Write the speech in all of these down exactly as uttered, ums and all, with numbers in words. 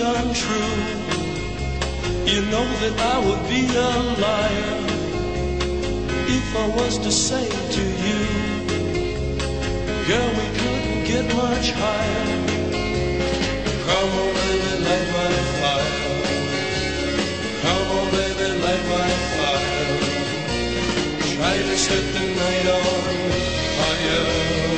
untrue. You know that I would be a liar if I was to say to you, girl, we couldn't get much higher. Come on, baby, light my fire. Come on, baby, light my fire. Try to set the night on fire.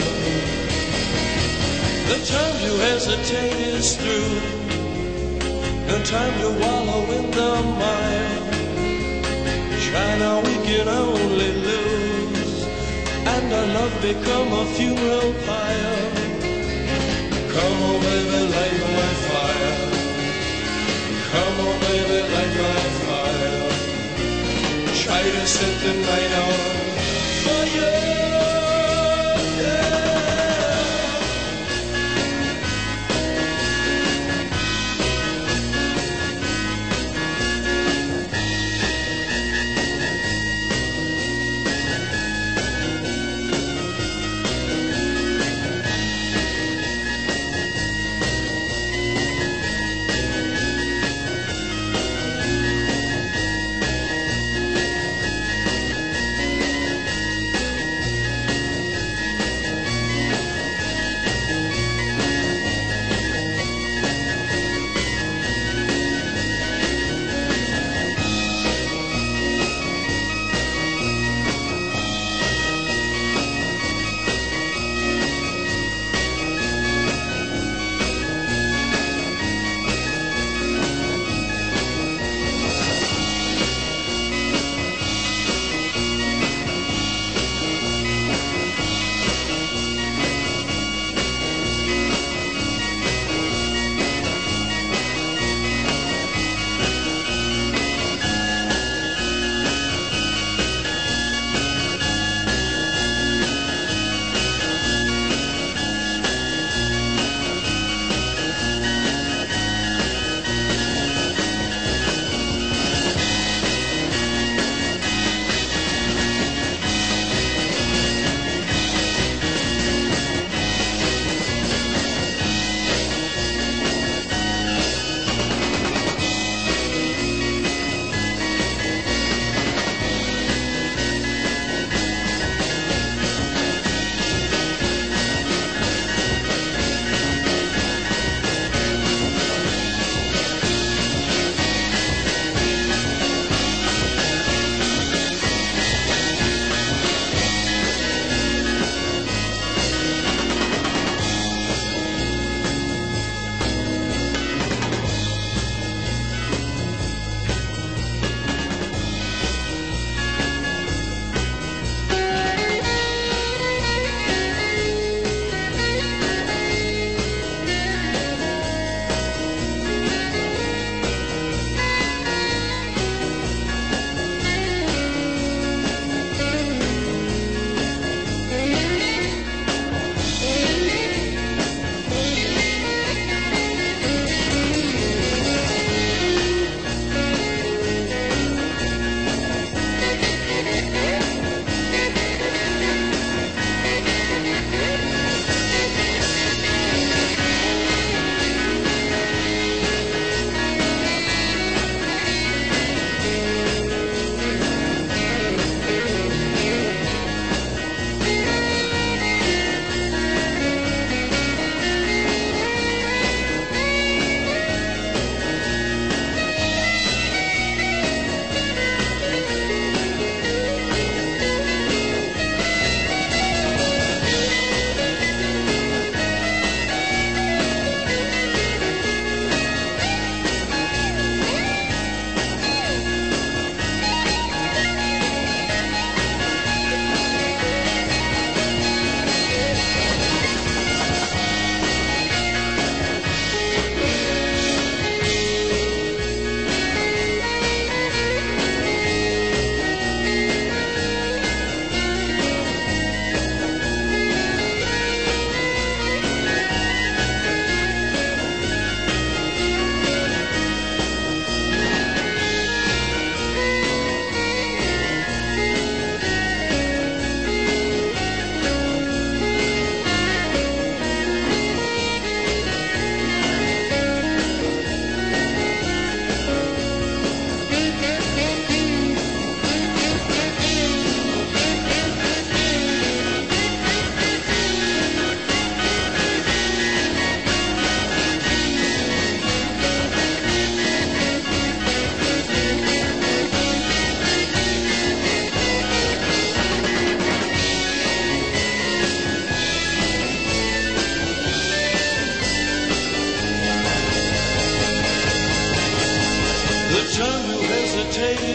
The time to hesitate is through. No time to wallow in the mire. Try now, we can only lose, and our love become a funeral pyre. Come on, baby, light my fire. Come on, baby, light my fire. Try to set the night on fire.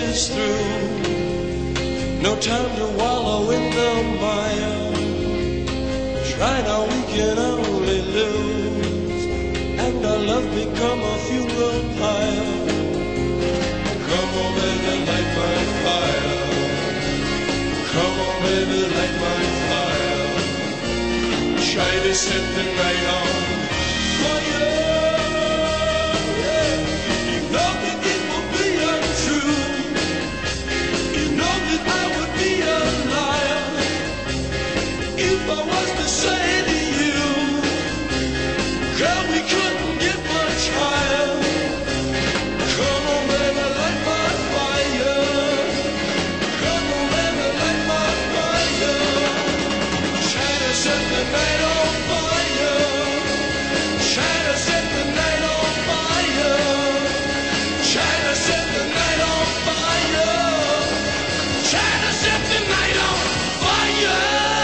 is through. No time to wallow in the mire. Try now, we can only lose, and our love become a funeral pyre. Come on, baby, light my fire. Come on, baby, light my fire. Try to set the night on fire. Yeah. You know that it will be untrue. You know that I would be a liar if I was to say to you, girl, we couldn't get much higher. Come on, baby, light my fire. Come on, baby, light my fire. Try to set the night on fire. Try to set the night on fire. Try to set the night on fire. Try to set the night on fire.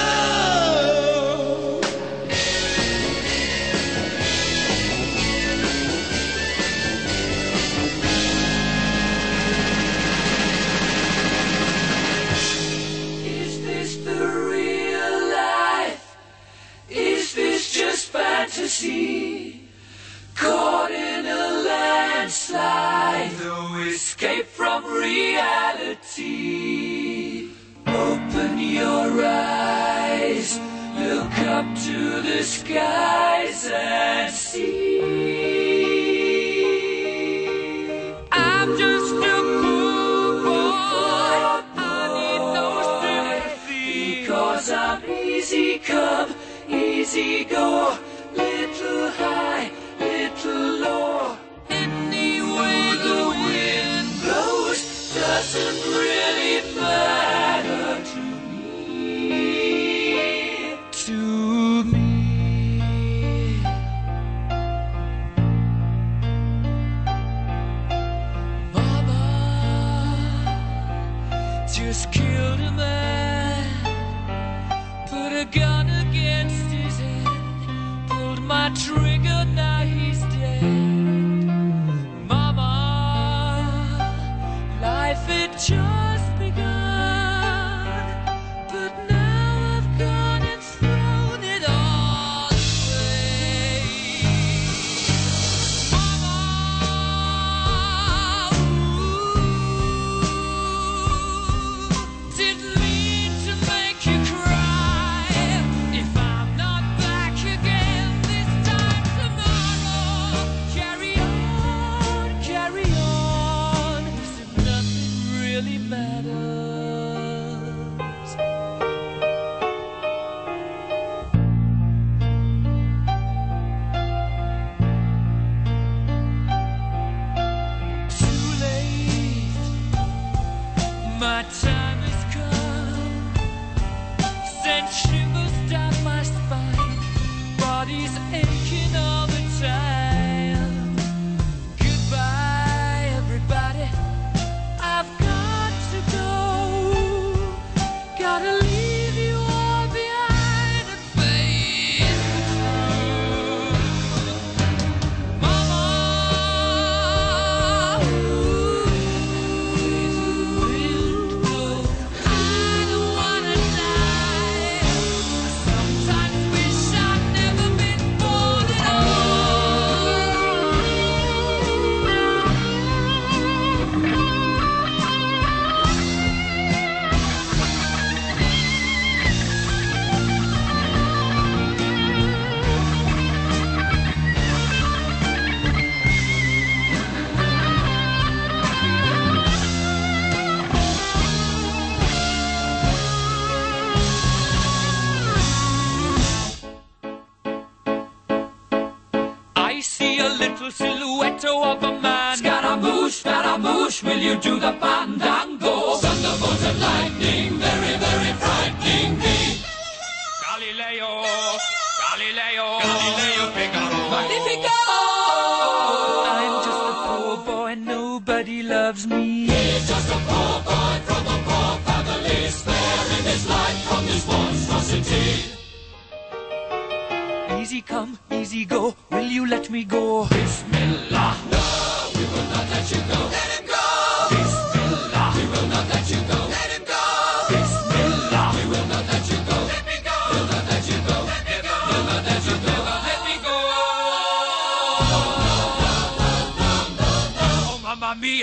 Is this the real life? Is this just fantasy? Caught in a landslide, no escape from reality. Open your eyes, look up to the skies and see. I'm just a poor boy, I need no sympathy, because I'm easy come, easy go, little high, little low. Any way the wind blows doesn't really matter to me, to me. Mama just killed a man, put a gun against his head, pulled my trigger, now he's dead. Mama, life had just begun, but now I've gone and thrown it all away. Mama, ooh, didn't mean to make you cry. If I'm not back again this time tomorrow, carry on, carry on, as if nothing really matters. Too late, my time has come. Send shivers down my spine, body's aching all the time. Goodbye, everybody, I've got to go. Gotta leave you all behind and face the truth. Mama, ooh, wind blow. I don't wanna die. I sometimes wish I'd never been born at I see a little silhouette of a man. Scaramouche, Scaramouche, will you do the fandango? Thunderbolt and lightning, very, very frightening me. Galileo, Galileo, Galileo Figaro. Magnifico! I'm just a poor boy, nobody loves me. He's just a poor boy from a poor family, sparing his life from this monstrosity. Easy come, easy go, will you let me go? Bismillah. No, we will not let you go. Let him go. Bismillah. We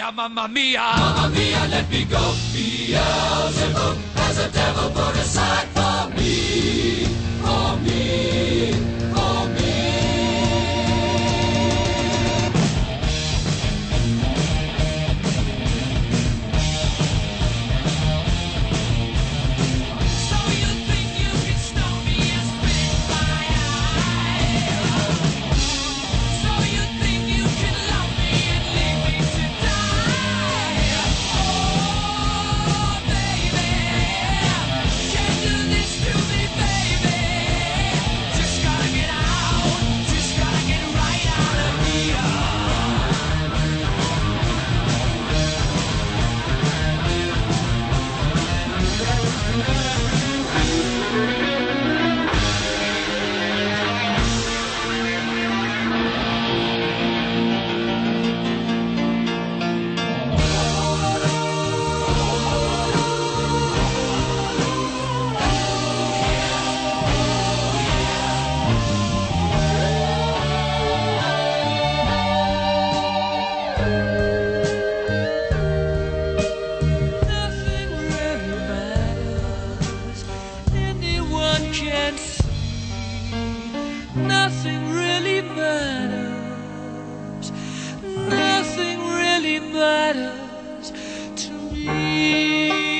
mia, mamma mia, mamma mia, let me go. Beelzebub has a devil put aside for me, for me, for me. So you think you can stone me and spit in my eye? So you think you can love me and leave me to die? Oh, baby, can't do this to me, baby. Just gotta get out, just gotta get right out of here. Nothing really matters. Anyone can see. Nothing really matters. Nothing really matters to me.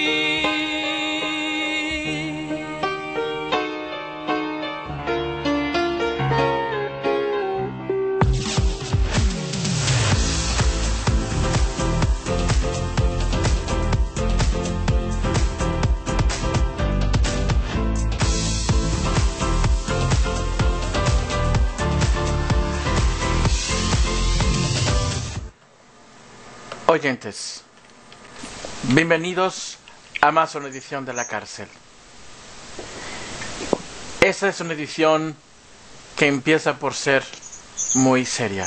Oyentes, bienvenidos a más una edición de La Cárcel. Esta es una edición que empieza por ser muy seria.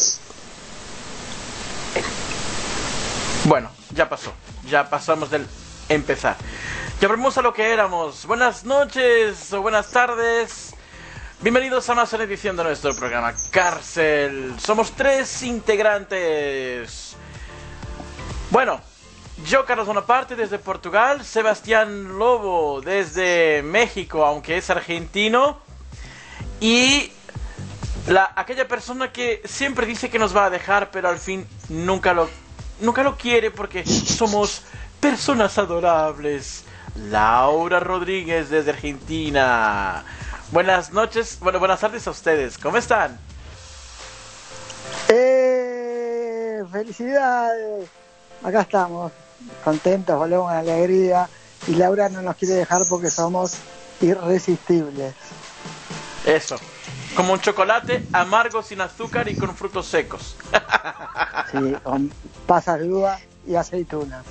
Bueno, ya pasó, ya pasamos del empezar. Ya volvemos a lo que éramos. Buenas noches o buenas tardes. Bienvenidos a más una edición de nuestro programa Cárcel. Somos tres integrantes. Bueno, yo, Carlos Bonaparte, desde Portugal, Sebastián Lobo, desde México, aunque es argentino, y la, aquella persona que siempre dice que nos va a dejar, pero al fin nunca lo, nunca lo quiere porque somos personas adorables, Laura Rodríguez, desde Argentina. Buenas noches, bueno, buenas tardes a ustedes, ¿cómo están? ¡Eh! ¡Felicidades! Acá estamos, contentos, volvemos con alegría. Y Laura no nos quiere dejar porque somos irresistibles. Eso, como un chocolate amargo sin azúcar y con frutos secos. Sí, con pasas de uva y aceitunas.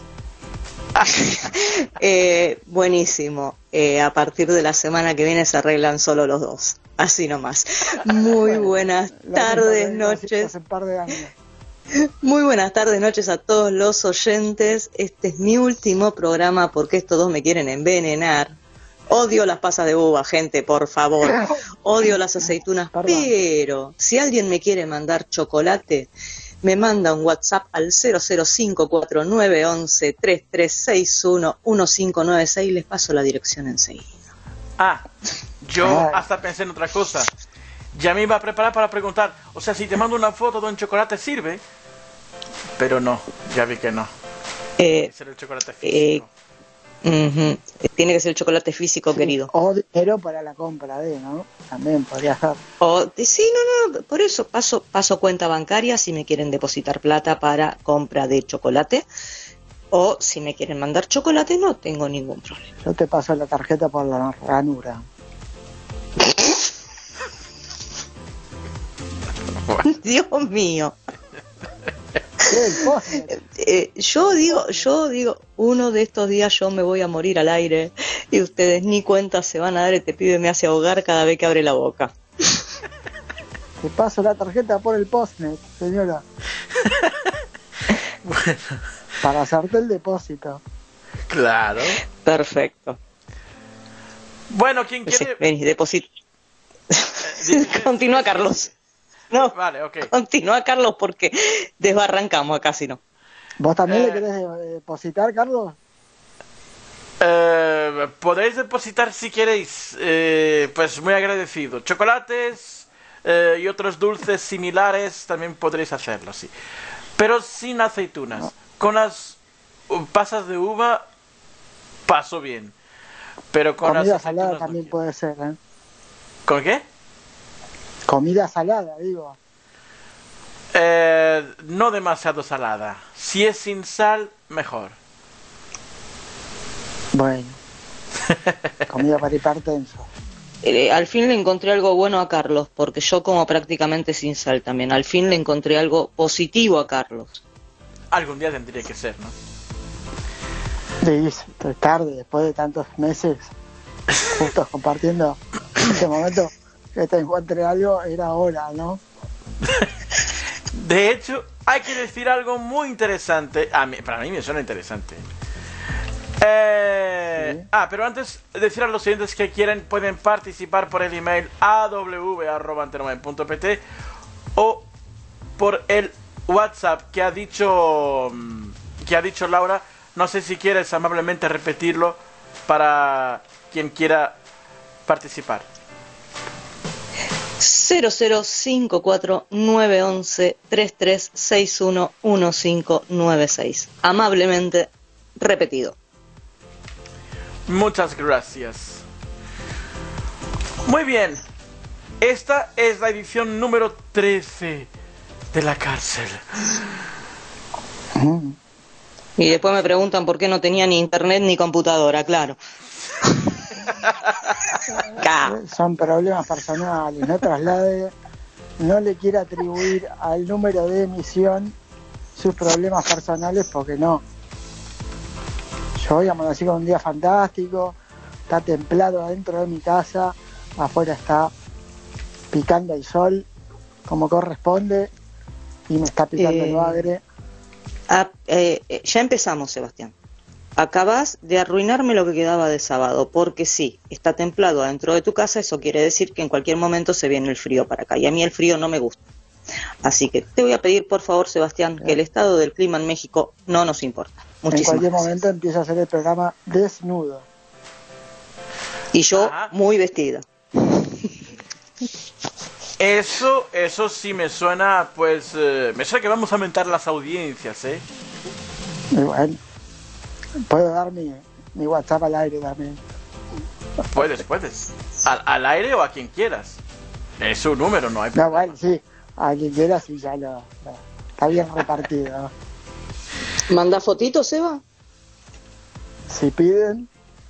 eh, buenísimo. Eh, a partir de la semana que viene se arreglan solo los dos. Así nomás. Muy buenas tardes, noches. Hace un par de años. Muy buenas tardes, noches a todos los oyentes. Este es mi último programa porque estos dos me quieren envenenar. Odio las pasas de uva, gente, por favor. Odio las aceitunas, Perdón. Pero si alguien me quiere mandar chocolate, me manda un WhatsApp al cero cero cinco cuatro nueve once tres tres seis uno uno cinco nueve seis. Les paso la dirección enseguida. Ah, yo hasta pensé en otra cosa. Ya me iba a preparar para preguntar, o sea, si te mando una foto de un chocolate, ¿sirve? Pero no, ya vi que no. Eh, Tiene que ser el chocolate físico. Uh-huh. Tiene que ser el chocolate físico, Sí, querido. o dinero para la compra de, ¿no? También podría ser. O, sí, no, no, por eso paso, paso cuenta bancaria si me quieren depositar plata para compra de chocolate. O si me quieren mandar chocolate, no tengo ningún problema. Yo te paso la tarjeta por la ranura. Dios mío. El postre. Eh, yo digo, yo digo, uno de estos días yo me voy a morir al aire y ustedes ni cuenta se van a dar. Este pibe me hace ahogar cada vez que abre la boca. Te paso la tarjeta por el postnet, señora. Bueno, Para hacerte el depósito. claro. Perfecto. Bueno, ¿quién Sí, quiere? vení, deposita. di- Continúa, Carlos. No, Vale, ok. continúa, Carlos, porque desbarrancamos acá, si no. ¿Vos también Eh, le querés de- depositar, Carlos? Eh, podéis depositar si queréis. Eh, pues muy agradecido. Chocolates eh, y otros dulces similares también podréis hacerlo, sí. Pero sin aceitunas. Con las uh, pasas de uva paso bien. Pero con Comida las salada aceitunas no también quiero. puede ser, ¿eh? ¿Con qué? Comida salada, digo. Eh, no demasiado salada. Si es sin sal, mejor. Bueno. Comida para hipertenso. Eh, al fin le encontré algo bueno a Carlos, porque yo como prácticamente sin sal también. Al fin le encontré algo positivo a Carlos. Algún día tendría que ser, ¿no? Sí, es tarde, después de tantos meses juntos compartiendo este momento, que te encuentre algo, era hora, ¿no? De hecho, hay que decir algo muy interesante. A mí, para mí me suena interesante. Eh, Sí. Ah, pero antes decir a los oyentes que quieren pueden participar por el email a w arroba antena nueve punto p t o por el WhatsApp que ha dicho mm, que ha dicho Laura. No sé si quieres amablemente repetirlo para quien quiera participar. cero cero cinco cuatro nueve once treinta y tres sesenta y uno quince noventa y seis. Amablemente repetido. Muchas gracias. Muy bien. Esta es la edición número trece de La Cárcel. Y después me preguntan por qué no tenía ni internet ni computadora, claro. Ca. Son problemas personales, no traslade, no le quiere atribuir al número de emisión sus problemas personales porque no. Yo hoy amanecí con un día fantástico, está templado adentro de mi casa, afuera está picando el sol como corresponde y me está picando Eh, el bagre. Ah, eh, eh, ya empezamos, Sebastián. Acabas de arruinarme lo que quedaba de sábado, porque sí, está templado adentro de tu casa, eso quiere decir que en cualquier momento se viene el frío para acá, y a mí el frío no me gusta. Así que te voy a pedir, por favor, Sebastián, que el estado del clima en México no nos importa. En Muchísimas cualquier gracias. momento empieza a hacer el programa desnudo. Y yo Ajá. muy vestida. Eso, eso sí me suena, pues, eh, me suena que vamos a aumentar las audiencias, ¿eh? Y bueno, puedo dar mi, mi WhatsApp al aire también. Puedes, puedes. Al, al aire o a quien quieras. Es su número, no hay No, problema. bueno, sí, a quien quiera sí ya lo, lo- está bien repartido, ¿no? ¿Manda fotitos, Seba? Si piden,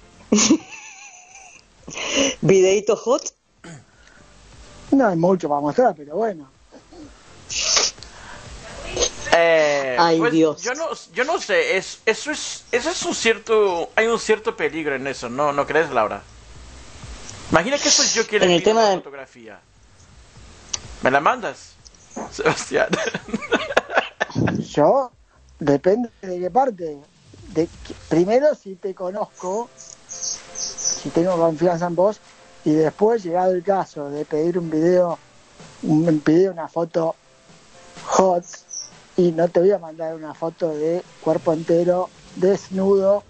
¿Videíto hot? no hay mucho para mostrar, pero bueno. Eh, Ay, pues, Dios. Yo no, yo no sé, es, eso es, eso es un cierto, hay un cierto peligro en eso, ¿no? ¿No crees, Laura? Imagina que soy yo quien En le el pido tema una de- fotografía. ¿Me la mandas, Sebastián? Yo, depende de qué parte. De, que- primero, si te conozco, si tengo confianza en vos, y después, llegado el caso de pedir un video, un pedir una foto hot, y no te voy a mandar una foto de cuerpo entero, desnudo,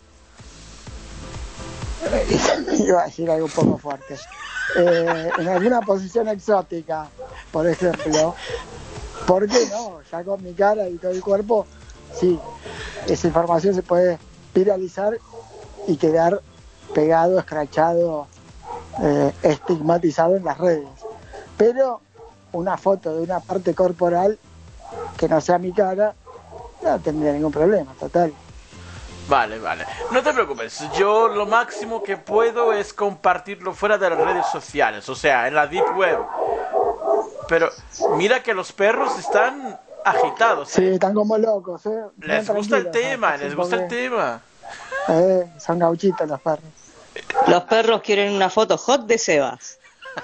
iba a decir algo un poco fuerte, eh, en alguna posición exótica, por ejemplo. ¿Por qué no? Ya con mi cara y todo el cuerpo, sí, esa información se puede viralizar y quedar pegado, escrachado, eh, estigmatizado en las redes. Pero una foto de una parte corporal que no sea mi cara, no tendría ningún problema, total. Vale, vale. No te preocupes. Yo lo máximo que puedo es compartirlo fuera de las redes sociales, o sea, en la deep web. Pero mira que los perros están agitados. Sí, ¿eh? están como locos, ¿eh? Les Bien gusta el tranquilos, tema, ¿no? les gusta el Porque, tema. eh, son gauchitos los perros. Los perros quieren una foto hot de Sebas.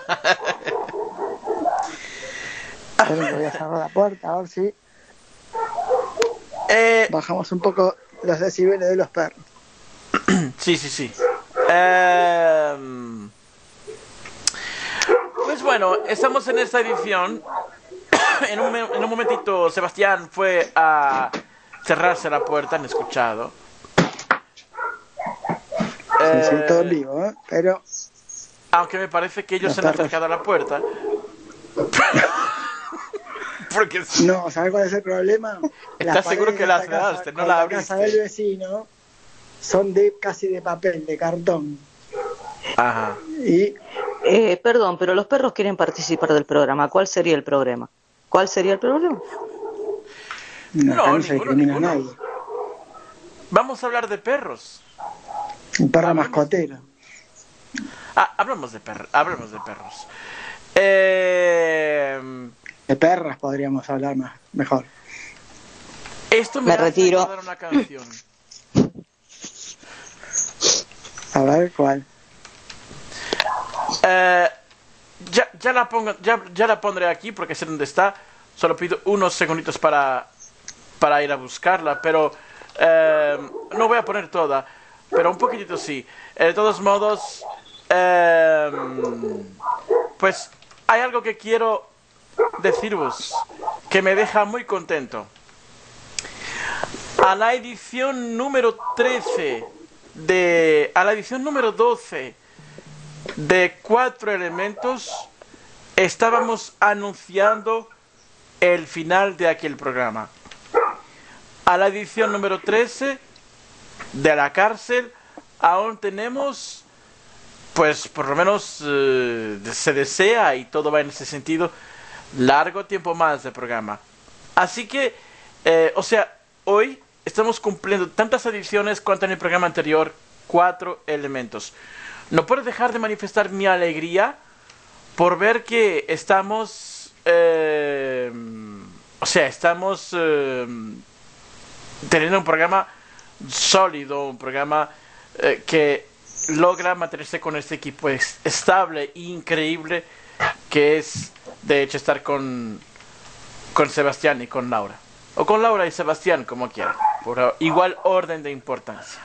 Esperen que voy a cerrar la puerta, a ver si Eh, bajamos un poco los decibeles de los perros. sí, sí, sí. Em, pues bueno, estamos en esta edición. En un, me- en un momentito Sebastián fue a cerrarse la puerta, han escuchado. Sí, Eh, sí, todo en vivo, ¿eh? Pero aunque me parece que ellos Los se han perros. acercado a la puerta. Porque sí. no, ¿sabes cuál es el problema? ¿Estás Las seguro paredes que de la esta casa cerraste? No con la casa abriste. del vecino son de casi de papel, de cartón. Ajá. Y Eh, perdón, pero los perros quieren participar del programa. ¿Cuál sería el problema? ¿Cuál sería el problema? no, No, acá no se ninguno, discrimina a ninguno. nadie. Vamos a hablar de perros. Un perro Hablemos. mascotero. Ah, hablamos de perros. Hablemos de perros. Eh, De perras podríamos hablar más, mejor. esto me, Me hace retiro. recordar una canción. A ver cuál. Eh, ya, ya la pongo, ya, ya la pondré aquí porque sé dónde está. Solo pido unos segunditos para, para ir a buscarla, pero eh, no voy a poner toda, pero un poquitito sí. Eh, de todos modos, eh, pues hay algo que quiero deciros que me deja muy contento. A la edición número trece de, a la edición número doce de Cuatro Elementos, estábamos anunciando el final de aquel programa. A la edición número trece de La Cárcel aún tenemos, pues por lo menos eh, se desea, y todo va en ese sentido, largo tiempo más de programa. Así que, eh, o sea, hoy estamos cumpliendo tantas ediciones cuanto en el programa anterior, Cuatro Elementos. No puedo dejar de manifestar mi alegría por ver que estamos, eh, o sea, estamos eh, teniendo un programa sólido, un programa eh, que logra mantenerse con este equipo es, estable e increíble, que es, de hecho, estar con, con Sebastián y con Laura. O con Laura y Sebastián, como quieran, por igual orden de importancia.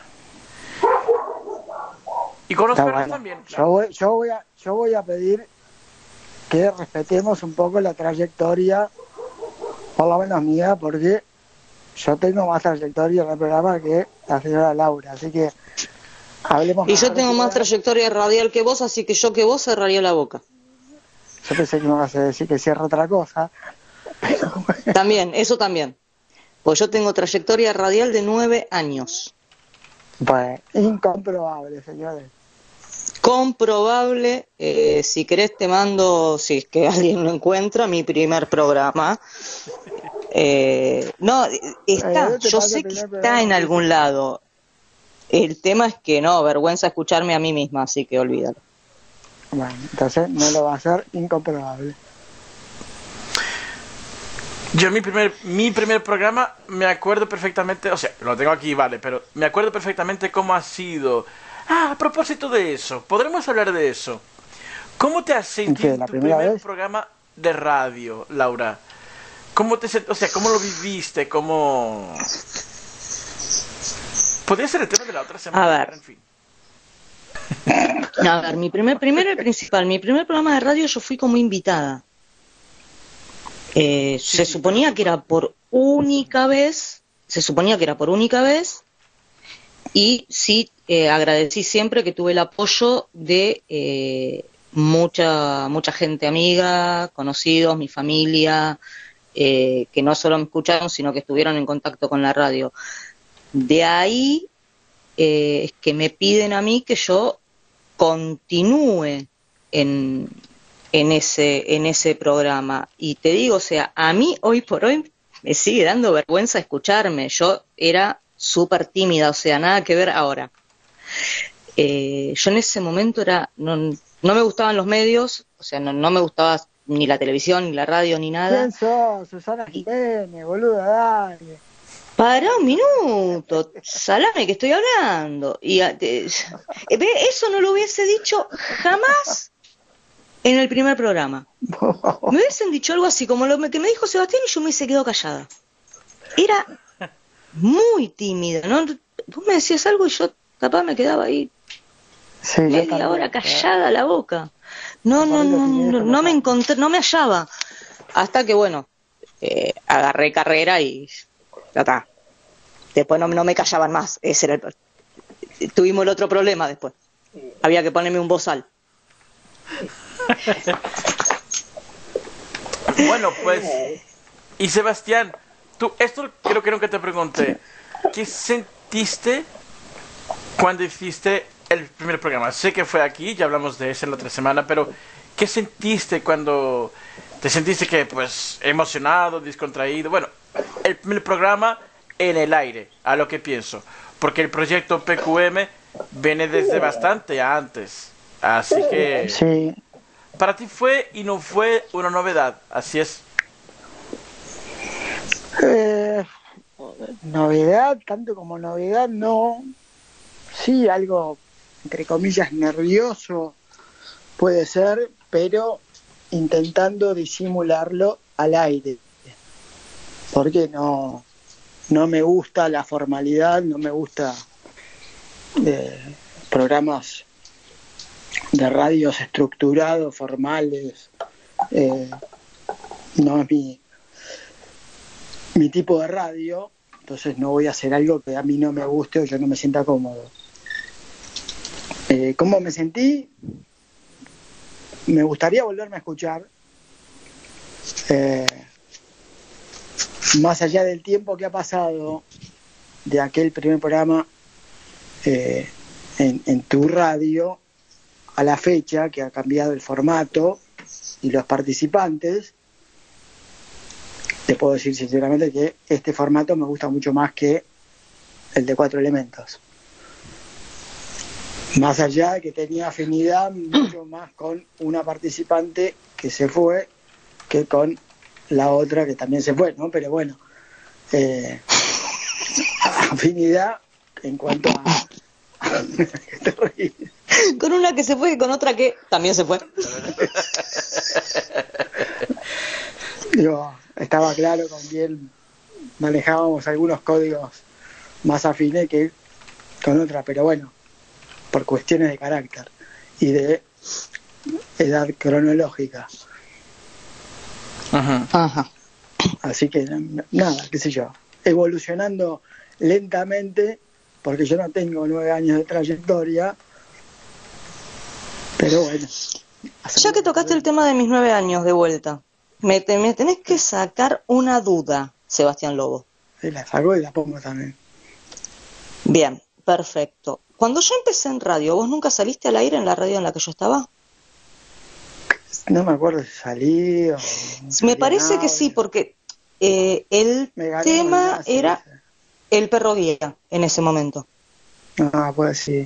Y con los Está perros bueno. también. Yo voy, yo voy a, yo voy a pedir que respetemos un poco la trayectoria, por lo menos mía, porque yo tengo más trayectoria en el programa que la señora Laura, así que hablemos. Y yo más. tengo más trayectoria radial que vos, así que yo que vos cerraría la boca. Yo pensé que me ibas a decir que cierra otra cosa, pero bueno. También, eso también. Pues yo tengo trayectoria radial de nueve años. Bueno, incomprobable, señores. Comprobable, eh, si querés te mando, si es que alguien lo encuentra, mi primer programa. Eh, no, está, Eh, te yo paso sé el que primer está programa, en sí. algún lado. El tema es que no, vergüenza escucharme a mí misma, así que olvídalo. Bueno, entonces no lo va a hacer incomprobable. Yo mi primer, mi primer programa me acuerdo perfectamente, o sea, lo tengo aquí, vale, pero me acuerdo perfectamente cómo ha sido. Ah, a propósito de eso, podremos hablar de eso. ¿Cómo te has sentido ¿Qué, en la tu primera primer vez? programa de radio, Laura? ¿Cómo te sent- o sea, cómo lo viviste? ¿Cómo...? Podría ser el tema de la otra semana, A ver. pero en fin. No, a ver, mi primer, primero y principal, mi primer programa de radio yo fui como invitada. Eh, Sí, se sí, suponía pero- que era por única vez, se suponía que era por única vez, y sí, eh, agradecí siempre que tuve el apoyo de eh, mucha, mucha gente amiga, conocidos, mi familia, eh, que no solo me escucharon, sino que estuvieron en contacto con la radio. De ahí eh, es que me piden a mí que yo continúe en, en ese en ese programa. Y te digo, o sea, a mí hoy por hoy me sigue dando vergüenza escucharme. Yo era súper tímida, o sea, nada que ver ahora. Eh, yo en ese momento era no, no me gustaban los medios, o sea, no, no me gustaba ni la televisión, ni la radio, ni nada. ¿Quién sos? Susana Jiménez, boluda, dale. Para un minuto, salame que estoy hablando. Y a- te- eh, ve, eso no lo hubiese dicho jamás en el primer programa. Me hubiesen dicho algo así como lo que me dijo Sebastián y yo me hubiese quedado callada. Era muy tímida, ¿no? Vos me decías algo y yo capaz me quedaba ahí Sí, yo media también. hora callada la boca. No, no, no, no, no me encontré, no me hallaba. Hasta que, bueno, eh, agarré carrera y ya está. Después no, no me callaban más. Ese era el, tuvimos el otro problema después. Había que ponerme un bozal. Bueno, pues, y Sebastián, tú, esto creo que nunca te pregunté. ¿Qué sentiste cuando hiciste el primer programa? Sé que fue aquí, ya hablamos de eso en la otra semana, pero ¿qué sentiste cuando te sentiste que, pues, emocionado, descontraído? Bueno, el primer programa en el aire, a lo que pienso, porque el proyecto P Q M viene desde bastante antes, así que Sí. para ti fue y no fue una novedad, así es. Eh, novedad, tanto como novedad, no. Sí, algo, entre comillas, nervioso puede ser, pero intentando disimularlo al aire. Porque no, no me gusta la formalidad, no me gusta eh, programas de radios estructurados, formales. Eh, no es mi, mi tipo de radio, entonces no voy a hacer algo que a mí no me guste o yo no me sienta cómodo. Eh, ¿Cómo me sentí? Me gustaría volverme a escuchar. Eh, más allá del tiempo que ha pasado de aquel primer programa eh, en, en tu radio a la fecha, que ha cambiado el formato y los participantes, te puedo decir sinceramente que este formato me gusta mucho más que el de Cuatro Elementos. Más allá de que tenía afinidad mucho más con una participante que se fue que con la otra que también se fue, ¿no? Pero bueno, eh, afinidad en cuanto a... Con una que se fue y con otra que también se fue. Digo, estaba claro con quién manejábamos algunos códigos más afines que con otra, pero bueno, por cuestiones de carácter y de edad cronológica. Ajá. Ajá. Así que nada, qué sé yo, evolucionando lentamente, porque yo no tengo nueve años de trayectoria, pero bueno. Ya que tocaste el tema de mis nueve años de vuelta, me, te, me tenés que sacar una duda, Sebastián Lobo. Sí, la saco y la pongo también. Bien, perfecto. Cuando yo empecé en radio, ¿vos nunca saliste al aire en la radio en la que yo estaba? No me acuerdo si salí o... Me parece que sí, porque eh, el tema era el perro guía en ese momento. Ah, pues sí.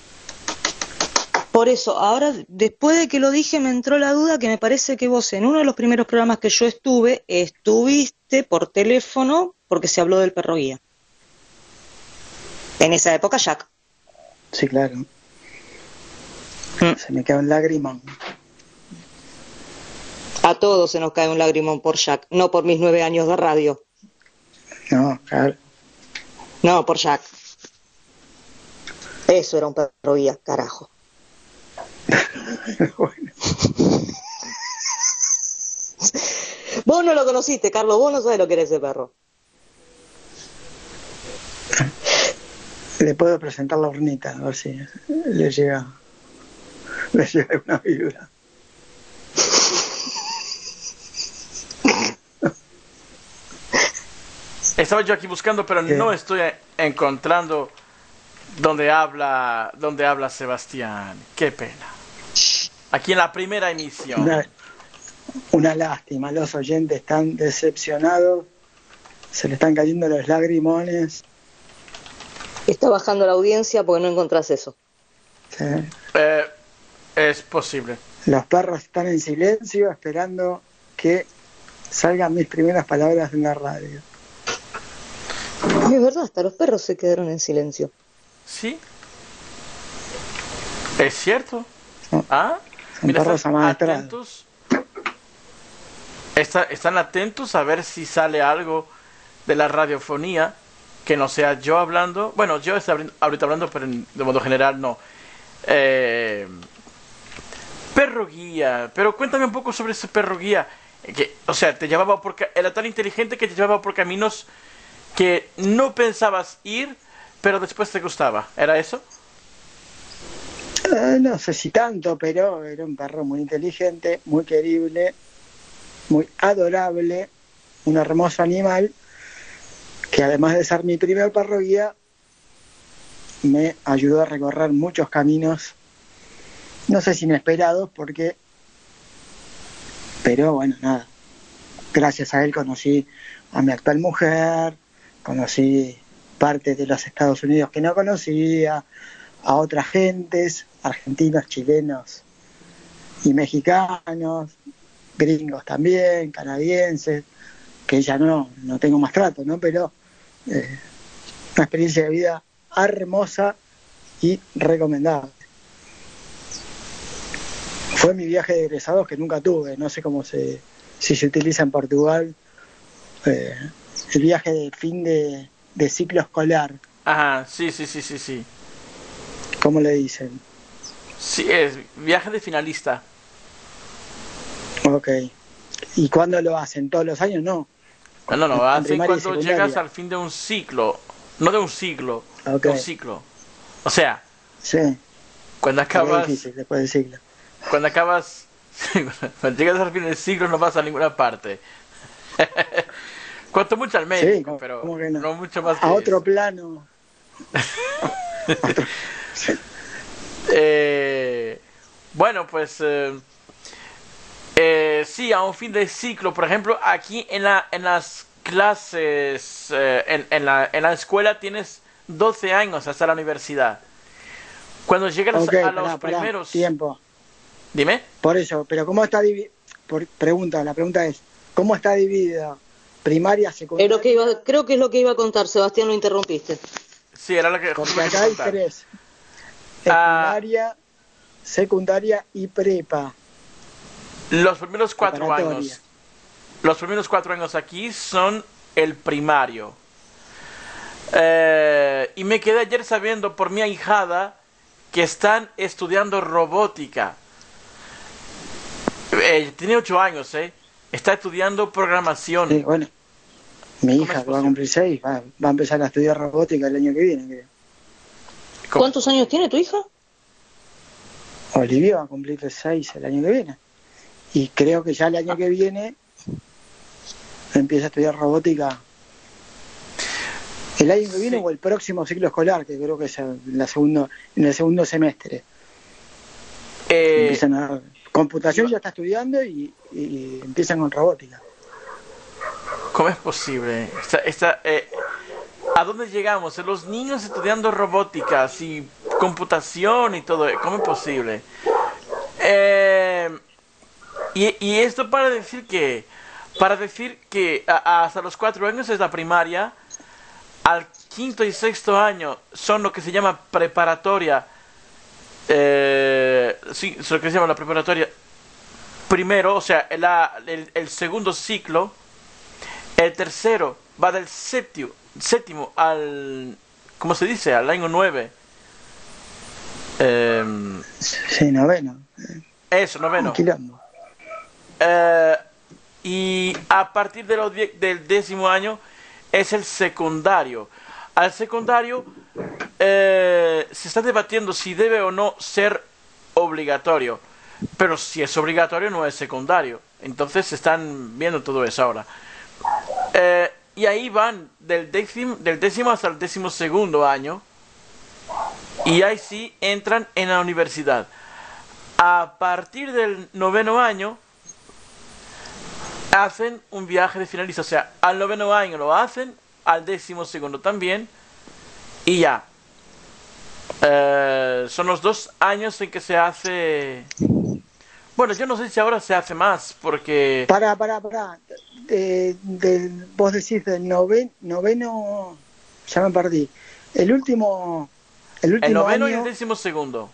Por eso, ahora, después de que lo dije, me entró la duda que me parece que vos en uno de los primeros programas que yo estuve, estuviste por teléfono porque se habló del perro guía. En esa época, Jack. Sí, claro. Mm. Se me cae un lagrimón. A todos se nos cae un lagrimón por Jack, no por mis nueve años de radio. No, claro. No, por Jack. Eso era un perro guía, carajo. Bueno. Vos no lo conociste, Carlos, vos no sabés lo que era ese perro. Le puedo presentar la urnita, a ver si le llega, le llega una vibra. Estaba yo aquí buscando, pero ¿Qué? no estoy encontrando donde habla, donde habla Sebastián. Qué pena. Aquí en la primera emisión. Una, una lástima, los oyentes están decepcionados, se le están cayendo los lagrimones. Está bajando la audiencia porque no encontrás eso. ¿Sí? Eh, es posible. Los perros están en silencio esperando que salgan mis primeras palabras en la radio. Es verdad, hasta los perros se quedaron en silencio. Sí. Es cierto. Son, Ah, son mira, perros están amaestrados. atentos. Está- están atentos a ver si sale algo de la radiofonía que no sea yo hablando. Bueno, yo estoy abri- ahorita hablando, pero en- de modo general no. Eh, perro guía. Pero cuéntame un poco sobre ese perro guía. Que, o sea, te llevaba por ca- era tan inteligente que te llevaba por caminos que no pensabas ir, pero después te gustaba. ¿Era eso? Eh, no sé si tanto, pero era un perro muy inteligente, muy querible, muy adorable, un hermoso animal que además de ser mi primer perro guía, me ayudó a recorrer muchos caminos, no sé si inesperados, porque, pero bueno, nada, gracias a él conocí a mi actual mujer, conocí parte de los Estados Unidos que no conocía, a otras gentes, argentinos, chilenos y mexicanos, gringos también, canadienses, que ya no, no tengo más trato, ¿no? Pero eh, una experiencia de vida hermosa y recomendable. Fue mi viaje de egresados que nunca tuve, no sé cómo se, si se utiliza en Portugal, eh, el viaje de fin de, de ciclo escolar. Ajá, sí, sí, sí, sí, sí. ¿Cómo le dicen? Sí, es viaje de finalista. Ok. ¿Y cuándo lo hacen? ¿Todos los años? No. No, no, no, hacen Primaria y cuando secundaria. llegas al fin de un ciclo. No de un siglo, Ok. de un ciclo. O sea, Sí, cuando es acabas, difícil después del siglo. cuando acabas, cuando llegas al fin del siglo no vas a ninguna parte. Cuanto mucho al médico, Sí, ¿cómo- pero cómo que no? no? mucho más que A otro eso. plano. Otro- sí. Eh, bueno, pues eh, eh, sí, a un fin de ciclo, por ejemplo, aquí en la en las clases, eh, en, en, la, en la escuela tienes doce años hasta la universidad. Cuando llegas Ok, a los pará, pará, primeros... tiempo. Dime. Por eso, pero ¿cómo está dividido? Pregunta, la pregunta es, ¿cómo está dividida? Primaria, Es secundaria. lo que iba, creo que es lo que iba a contar, Sebastián, lo interrumpiste. Sí, era lo que... Porque lo que acá iba a hay contar. tres. Ah. Primaria, secundaria y prepa. Los primeros cuatro Preparatoria. años, los primeros cuatro años aquí son el primario. Eh, y me quedé ayer sabiendo por mi ahijada que están estudiando robótica. Eh, tiene ocho años, ¿eh? Está estudiando programación. Sí, bueno. Mi ¿Cómo hija, es que va a posible? cumplir seis, va, va a empezar a estudiar robótica el año que viene, creo. ¿Cómo? ¿Cuántos años tiene tu hija? Olivia va a cumplir seis el año que viene. Y creo que ya el año que viene empieza a estudiar robótica. El año que viene Sí. o el próximo ciclo escolar, que creo que es en, la segundo, en el segundo semestre. Eh, Empiezan a... Computación ya está estudiando y, y empiezan con robótica. ¿Cómo es posible? Esta, esta, eh, ¿A dónde llegamos? Los niños estudiando robótica y computación y todo. ¿Cómo es posible? Eh, y, y esto para decir que, para decir que a- hasta los cuatro años es la primaria, al quinto y sexto año son lo que se llama preparatoria. Eh, sí, es lo que se llama la preparatoria. Primero, o sea, la- el, el segundo ciclo. El tercero va del séptimo, séptimo al, ¿cómo se dice? Al año nueve. Eh, Sí, noveno. eso, Un noveno. quilombo. Eh, y a partir de los die- del décimo año es el secundario. Al secundario eh, se está debatiendo si debe o no ser obligatorio. Pero si es obligatorio no es secundario. Entonces se están viendo todo eso ahora. Eh, y ahí van del décimo, del décimo hasta el décimo segundo año. Y ahí sí entran en la universidad. A partir del noveno año hacen un viaje de finalista. O sea, al noveno año lo hacen, al décimo segundo también. Y ya. Eh, son los dos años en que se hace... Bueno, yo no sé si ahora se hace más, porque... Pará, pará, pará. De, del- vos decís del noven, noveno, ya me perdí. El último, el último El noveno y año, el décimo segundo.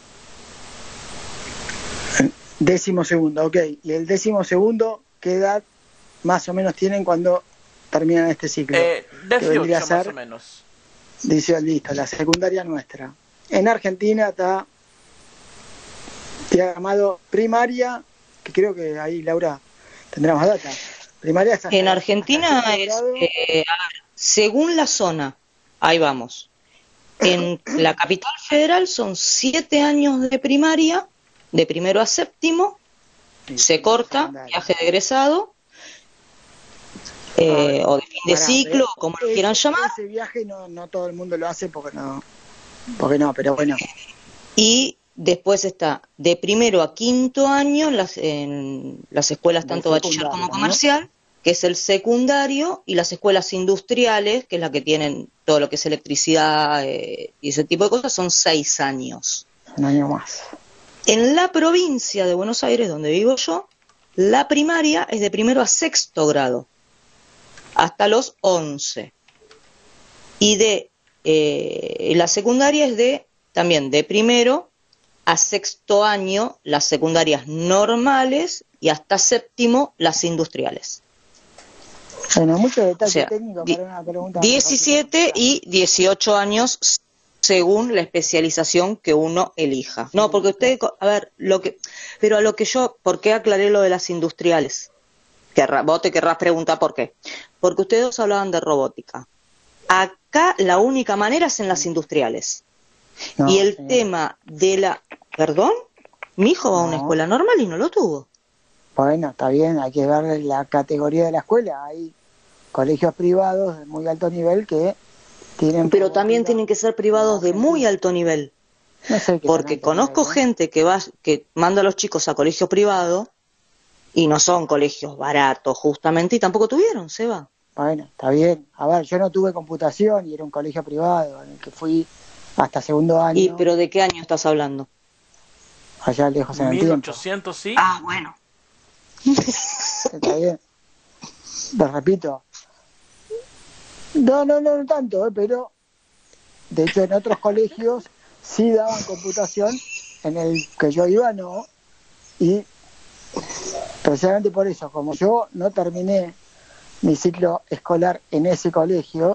décimo segundo, ok. Y el décimo segundo, ¿qué edad más o menos tienen cuando terminan este ciclo? Eh, Que vendría a dieciocho más ser- o menos. Dice, listo, la secundaria nuestra. En Argentina está llamado primaria, que creo que ahí Laura tendrá más data. Primaria es hasta- En hasta Argentina sexto es, grado. eh, a ver, según la zona, ahí vamos. En la capital federal son siete años de primaria, de primero a séptimo, se corta, viaje de egresado, eh, o de fin de ciclo, o como lo quieran llamar. Ese viaje no, no todo el mundo lo hace porque no, porque no, pero bueno. Y después está de primero a quinto año en las, en las escuelas tanto bachiller como comercial, ¿no? Que es el secundario, y las escuelas industriales, que es la que tienen todo lo que es electricidad eh, y ese tipo de cosas, son seis años. Un año más. En la provincia de Buenos Aires, donde vivo yo, la primaria es de primero a sexto grado, hasta los once. Y de eh, la secundaria es de también de primero a sexto año, las secundarias normales, y hasta séptimo, las industriales. Bueno, mucho detalle O sea, técnico di- para una pregunta. diecisiete y dieciocho años según la especialización que uno elija. No, porque usted, a ver, lo que, pero a lo que yo, ¿por qué aclaré lo de las industriales? Querrá, vos te querrás preguntar por qué. Porque ustedes dos hablaban de robótica. Acá la única manera es en las industriales. No, y el señora. tema de la... ¿Perdón? Mi hijo va a una No. escuela normal y no lo tuvo. Bueno, está bien, hay que ver la categoría de la escuela. Hay colegios privados de muy alto nivel que tienen... Pero también robótica. tienen que ser privados de muy alto nivel. No sé qué Porque tan alto conozco nivel, ¿no? gente que va, que manda a los chicos a colegio privado y no son colegios baratos justamente, y tampoco tuvieron, se va. Bueno, está bien. A ver, yo no tuve computación y era un colegio privado en el que fui hasta segundo año, Y, pero ¿de qué año estás hablando? allá lejos en el mil tiempo. ochocientos, sí. Ah, bueno. Está bien. Lo repito. No, no, no, no tanto, ¿eh? Pero de hecho en otros colegios sí daban computación, en el que yo iba no, y precisamente por eso, como yo no terminé mi ciclo escolar en ese colegio,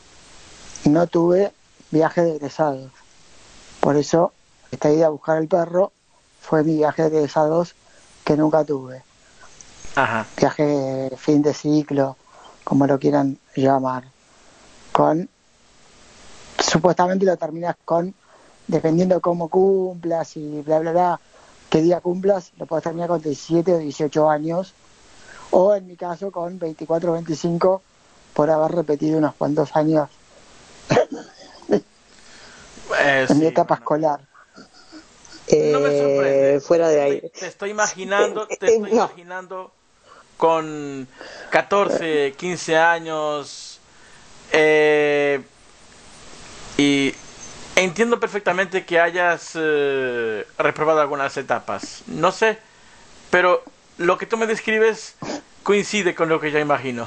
no tuve viaje de egresados. Por eso esta idea de buscar el perro fue mi viaje de egresados que nunca tuve. Ajá. Viaje fin de ciclo, como lo quieran llamar, con supuestamente lo terminas con, dependiendo cómo cumplas y bla bla bla, qué día cumplas, lo puedes terminar con diecisiete o dieciocho años, o en mi caso con veinticuatro o veinticinco, por haber repetido unos cuantos años Eh, en mi sí, etapa bueno. escolar. No me sorprende. Eh, fuera de Te- aire. Te estoy imaginando, te Eh, estoy no. imaginando con catorce, quince años. eh, y entiendo perfectamente que hayas eh, reprobado algunas etapas. No sé, pero lo que tú me describes coincide con lo que yo imagino.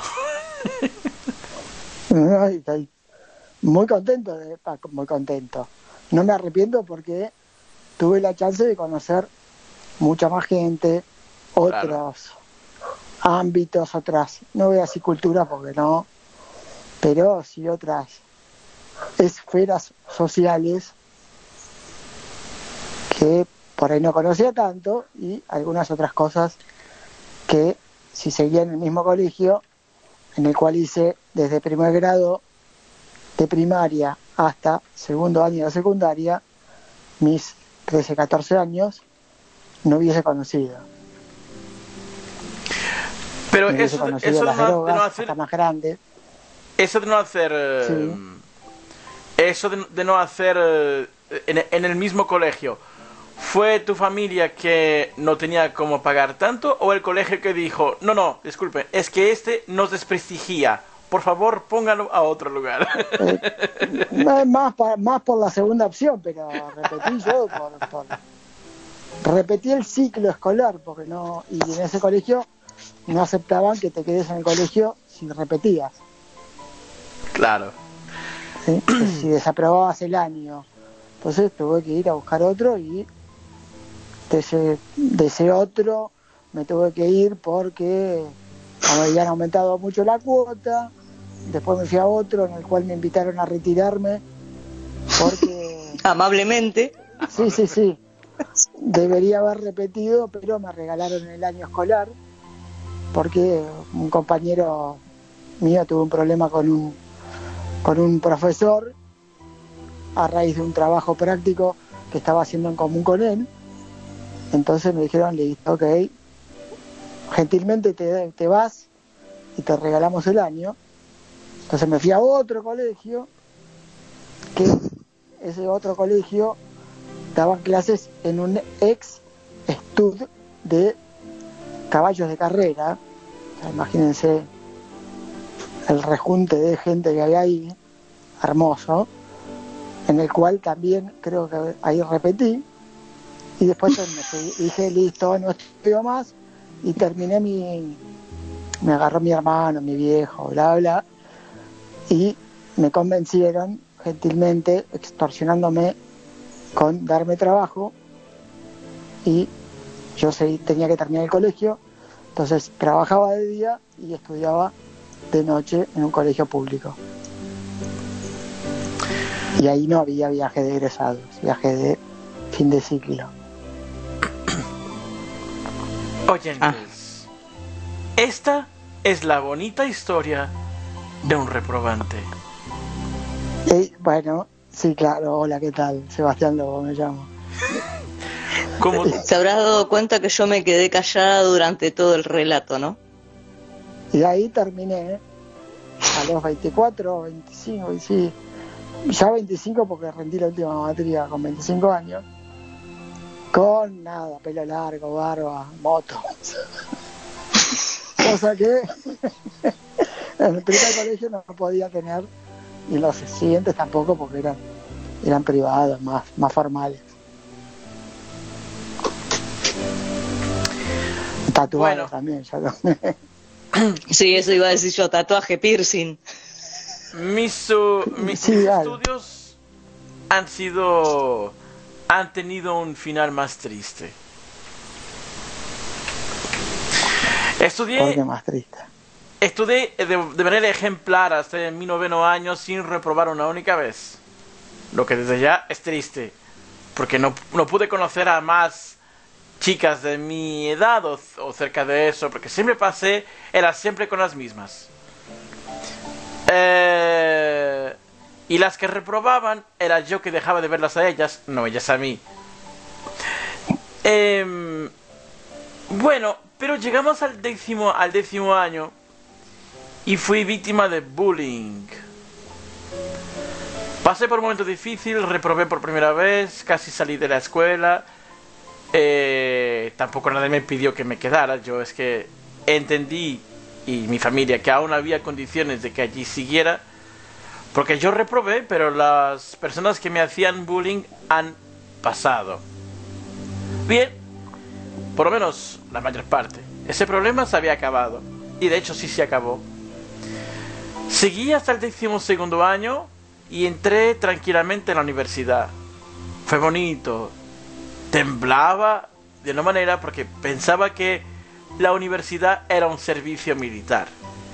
Ay, estoy muy contento, de, ah, muy contento. No me arrepiento porque tuve la chance de conocer mucha más gente, otros Claro. ámbitos, otras, no voy a decir cultura porque no, pero sí otras esferas sociales que por ahí no conocía tanto, y algunas otras cosas que si seguía en el mismo colegio, en el cual hice desde primer grado de primaria hasta segundo año de secundaria, mis trece, catorce años, no hubiese conocido. Pero No hubiese eso, de- conocido eso de, las no, de drogas no hacer, hasta más grande. eso de no hacer, eh, Sí. eso de, de no hacer eh, en, en el mismo colegio, ¿fue tu familia que no tenía cómo pagar tanto o el colegio que dijo, no, no, disculpe, es que este nos desprestigia, por favor póngalo a otro lugar? Eh, más, más, pa- más por la segunda opción, pero repetí yo, por, por- repetí el ciclo escolar, porque no, y en ese colegio no aceptaban que te quedes en el colegio si repetías, Claro. ¿sí? Si desaprobabas el año. Entonces tuve que ir a buscar otro, y de ese, de ese otro me tuve que ir porque habían aumentado mucho la cuota. Después me fui a otro en el cual me invitaron a retirarme porque Amablemente. sí, sí, sí, debería haber repetido, pero me regalaron el año escolar porque un compañero mío tuvo un problema con un con un profesor a raíz de un trabajo práctico que estaba haciendo en común con él. Entonces me dijeron, listo, ok, gentilmente te, te vas y te regalamos el año. Entonces me fui a otro colegio, que ese otro colegio daban clases en un ex stud de caballos de carrera. O sea, imagínense el rejunte de gente que había ahí, hermoso, en el cual también creo que ahí repetí, y después me fui, dije, listo, no estudio más, y terminé mi, me agarró mi hermano, mi viejo, bla, bla, y me convencieron gentilmente, extorsionándome con darme trabajo, y yo seguí, tenía que terminar el colegio, entonces trabajaba de día y estudiaba de noche en un colegio público. Y ahí no había viaje de egresados, viaje de fin de ciclo. Oyentes, ah. Esta es la bonita historia de un reprobante. Eh, bueno, sí, claro, hola, ¿qué tal? Sebastián Lobo me llamo. ¿Cómo? Se habrás dado cuenta que yo me quedé callada durante todo el relato, ¿no? Y ahí terminé a los veinticuatro, veinticinco, y sí, ya veinticinco porque rendí la última materia con veinticinco años, con nada, pelo largo, barba, moto. Cosa que en el primer colegio no podía tener, y los siguientes tampoco, porque eran, eran privados, más, más formales. Tatuado bueno. También, ya lo... Sí, eso iba a decir yo, tatuaje, piercing. Mis, uh, mis, sí, mis estudios han sido, han tenido un final más triste. Estudié, ¿Por qué más triste? Estudié de, de manera ejemplar hasta mi noveno año sin reprobar una única vez. Lo que desde ya es triste, porque no, no pude conocer a más chicas de mi edad o, o cerca de eso, porque siempre pasé, era siempre con las mismas. Eh, y las que reprobaban era yo que dejaba de verlas a ellas, no ellas a mí. Eh, bueno, pero llegamos al décimo, al décimo año y fui víctima de bullying. Pasé por un momento difícil, reprobé por primera vez, casi salí de la escuela. Eh, tampoco nadie me pidió que me quedara. Yo es que entendí, y mi familia, que aún había condiciones de que allí siguiera, porque yo reprobé, pero las personas que me hacían bullying han pasado. Bien, por lo menos la mayor parte. Ese problema se había acabado, y de hecho sí se acabó. Seguí hasta el décimo segundo año y entré tranquilamente en la universidad. Fue bonito. Temblaba de una manera porque pensaba que la universidad era un servicio militar.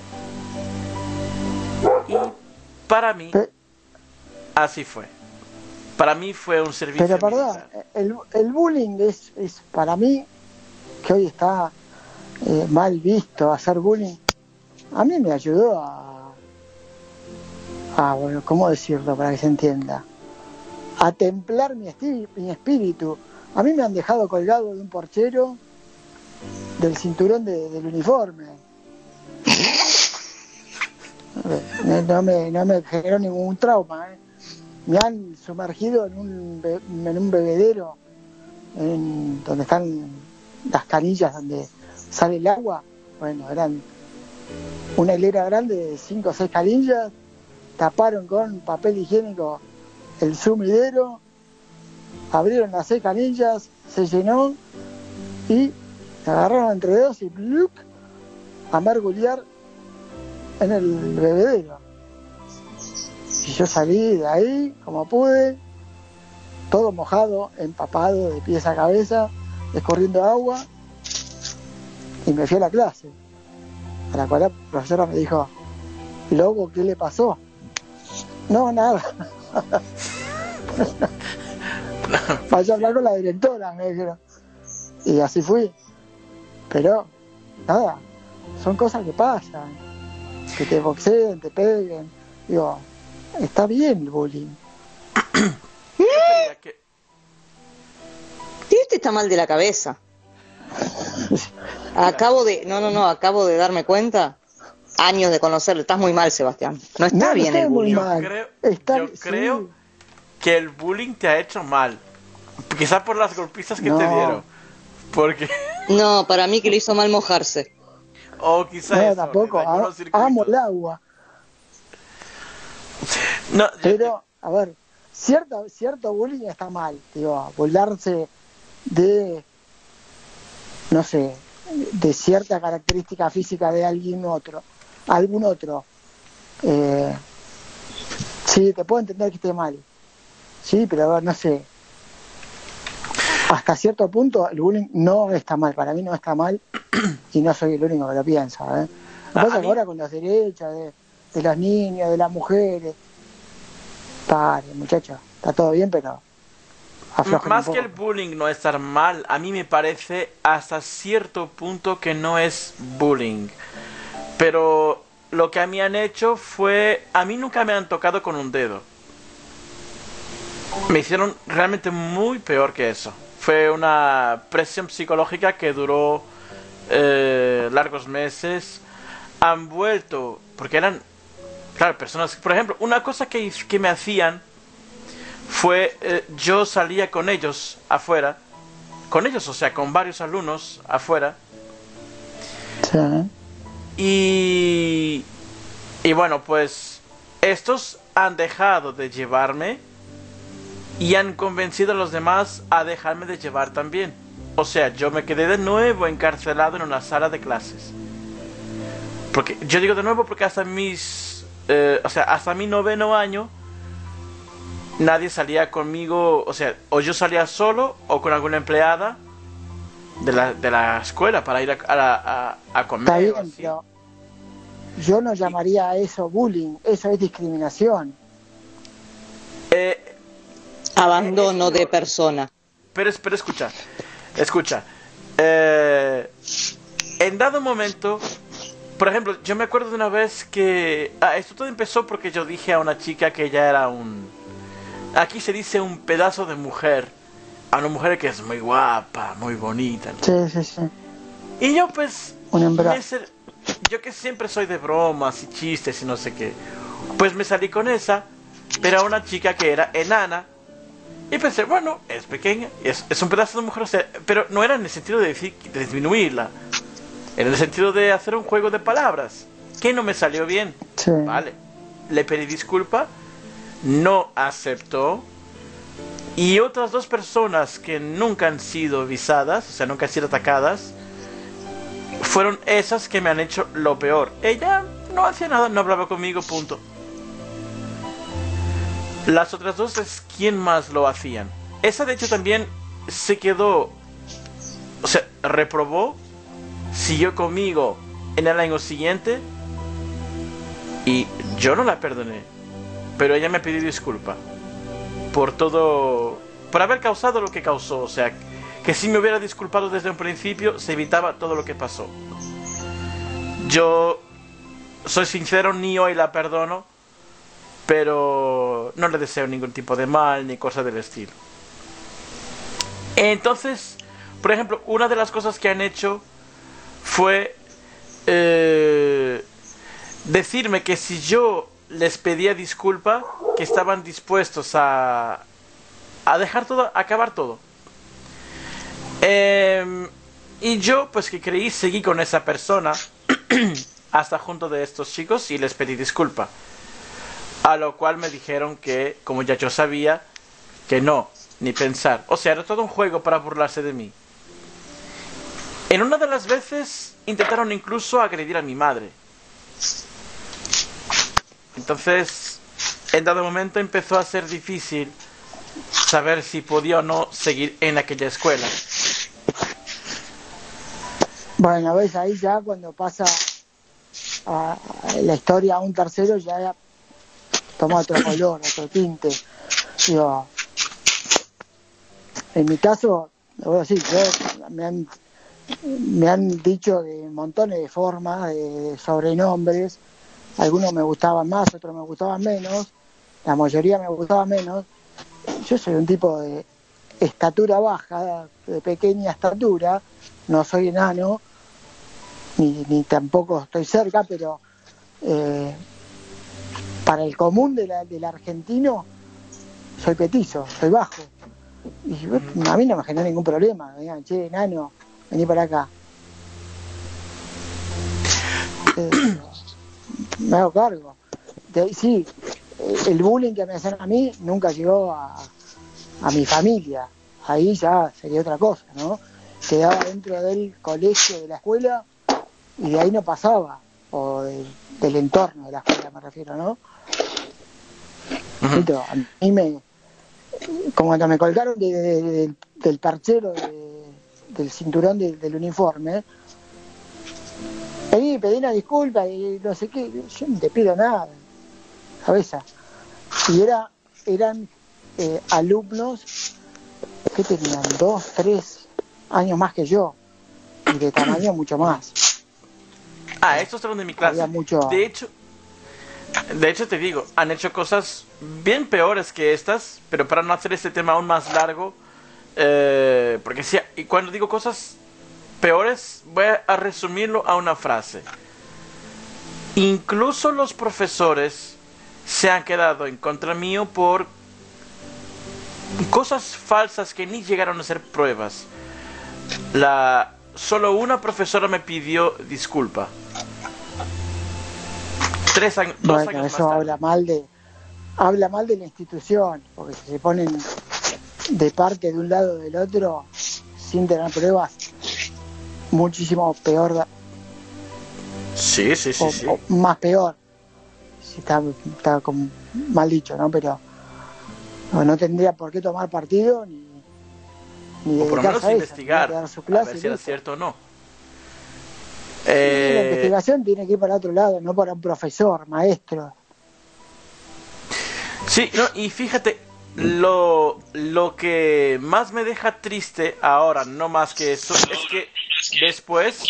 Y para mí, así fue. Para mí fue un servicio Pero militar. perdón, el, el bullying es, es para mí, que hoy está eh, mal visto hacer bullying, a mí me ayudó a, a, bueno, ¿cómo decirlo para que se entienda? A templar mi, esti- mi espíritu. A mí me han dejado colgado de un porchero del cinturón de, del uniforme. No me, no me generó ningún trauma, ¿eh? Me han sumergido en un, en un bebedero en donde están las canillas donde sale el agua. Bueno, eran una hilera grande de cinco o seis canillas, taparon con papel higiénico el sumidero, abrieron las seis canillas, se llenó y se agarraron entre dos y ¡bluc! A mergullar en el bebedero. Y yo salí de ahí como pude, todo mojado, empapado de pies a cabeza, escorriendo agua, y me fui a la clase, a la cual la profesora me dijo: Lobo, ¿qué le pasó? No, nada. Vaya a hablar con la directora, me dijeron. Y así fui. Pero, nada, son cosas que pasan. Que te boxeen, te peguen. Digo, está bien el bullying. Que... Este está mal de la cabeza. Acabo de, no, no, no, acabo de darme cuenta, años de conocerlo, estás muy mal, Sebastián. No está No, bien no el está muy bullying. Yo mal. creo, Está- yo sí. creo que el bullying te ha hecho mal. Quizás por las golpizas que No. te dieron. Porque... No, para mí que le hizo mal mojarse. O quizás No, eso, tampoco, le dañó a- los circuitos. amo el agua. No, yo- Pero, a ver, cierto, cierto bullying está mal, digo, burlarse de, no sé, de cierta característica física de alguien otro, algún otro. Eh, sí, te puedo entender que esté mal. Sí, pero a ver, no sé. Hasta cierto punto el bullying no está mal, para mí no está mal y no soy el único que lo piensa. ¿eh? Lo A- que pasa a es que mí- ahora con los derechos de, de los niños, de las mujeres, pare, muchachos, está todo bien, pero aflojen Más un que poco. el bullying no estar mal, a mí me parece hasta cierto punto que no es bullying. Pero lo que a mí han hecho fue... A mí nunca me han tocado con un dedo. Me hicieron realmente muy peor que eso. Fue una presión psicológica que duró eh, largos meses. Han vuelto, porque eran, claro, personas... Por ejemplo, una cosa que, que me hacían fue... eh, yo salía con ellos afuera. Con ellos, o sea, con varios alumnos afuera. Sí, ¿eh? Y... Y bueno, pues... Estos han dejado de llevarme y han convencido a los demás a dejarme de llevar también. O sea, yo me quedé de nuevo encarcelado en una sala de clases. Porque yo digo de nuevo porque hasta mis... eh, o sea, hasta mi noveno año nadie salía conmigo. O sea, o yo salía solo o con alguna empleada de la, de la escuela para ir a, a, a, a comer. Está o bien, así. pero yo no llamaría a eso bullying, eso es discriminación. Eh, Abandono de persona. Pero, pero escucha, escucha. Eh, en dado momento, por ejemplo, yo me acuerdo de una vez que... Ah, esto todo empezó porque yo dije a una chica que ella era un... Aquí se dice un pedazo de mujer. A una mujer que es muy guapa, muy bonita, ¿no? Sí, sí, sí. Y yo pues... Un embra- me ser- Yo que siempre soy de bromas y chistes y no sé qué. Pues me salí con esa, pero a una chica que era enana. Y pensé, bueno, es pequeña, es, es un pedazo de mujer, o sea, pero no era en el sentido de, decir, de disminuirla. Era en el sentido de hacer un juego de palabras. Que no me salió bien. Sí. Vale. Le pedí disculpa. No aceptó. Y otras dos personas que nunca han sido visadas, o sea, nunca han sido atacadas, fueron esas que me han hecho lo peor. Ella no hacía nada, no hablaba conmigo, punto. Las otras dos es quién más lo hacían. Esa de hecho también se quedó, o sea, reprobó, siguió conmigo en el año siguiente y yo no la perdoné. Pero ella me pidió disculpa por todo, por haber causado lo que causó. O sea, que si me hubiera disculpado desde un principio se evitaba todo lo que pasó. Yo soy sincero, ni hoy la perdono, pero no le deseo ningún tipo de mal ni cosa del estilo. Entonces, por ejemplo, una de las cosas que han hecho fue eh, decirme que si yo les pedía disculpa, que estaban dispuestos a, a dejar todo, a acabar todo. Eh, y yo, pues que creí, seguí con esa persona hasta junto de estos chicos y les pedí disculpa. A lo cual me dijeron que, como ya yo sabía, que no, ni pensar. O sea, era todo un juego para burlarse de mí. En una de las veces intentaron incluso agredir a mi madre. Entonces, en dado momento empezó a ser difícil saber si podía o no seguir en aquella escuela. Bueno, ves, ahí ya cuando pasa a, a la historia a un tercero ya toma otro color, otro tinte. Digo, en mi caso, lo voy a decir, yo, me, han, me han dicho de montones de formas, de sobrenombres, algunos me gustaban más, otros me gustaban menos, la mayoría me gustaba menos. Yo soy un tipo de estatura baja, de pequeña estatura, no soy enano, ni, ni tampoco estoy cerca, pero eh, para el común de la, del argentino soy petizo, soy bajo. Y a mí no me generó ningún problema, me digan, che, enano, vení para acá. Eh, me hago cargo. De, sí, el bullying que me hacen a mí nunca llegó a, a mi familia. Ahí ya sería otra cosa, ¿no? Quedaba dentro del colegio, de la escuela, y de ahí no pasaba. O del, del entorno de la escuela, me refiero, ¿no? Uh-huh. A mí me... Como cuando me colgaron de, de, de, del perchero, de, del cinturón de, del uniforme, pedí, pedí una disculpa y no sé qué, yo no te pido nada, cabeza. Y era, eran eh, alumnos que tenían dos, tres años más que yo, y de tamaño mucho más. Ah, estos eran de mi clase. Había mucho... De hecho, de hecho te digo, han hecho cosas bien peores que estas, pero para no hacer este tema aún más largo, eh, porque sí, y cuando digo cosas peores, voy a resumirlo a una frase. Incluso los profesores se han quedado en contra mío por cosas falsas que ni llegaron a ser pruebas. La, solo una profesora me pidió disculpa. Tres años, dos bueno, años eso más tarde. habla mal de habla mal de la institución, porque si se ponen de parte de un lado o del otro sin tener pruebas, muchísimo peor da, sí, sí, sí, o, sí. o más peor, si está, está como mal dicho, ¿no? Pero no, no tendría por qué tomar partido ni, ni o por lo menos a investigar, eso, dar su clase, a ver si era listo. cierto o no. Sí, eh... la investigación tiene que ir para otro lado, no para un profesor, maestro. Sí, no, y fíjate, lo, lo que más me deja triste ahora, no más que eso, es que después...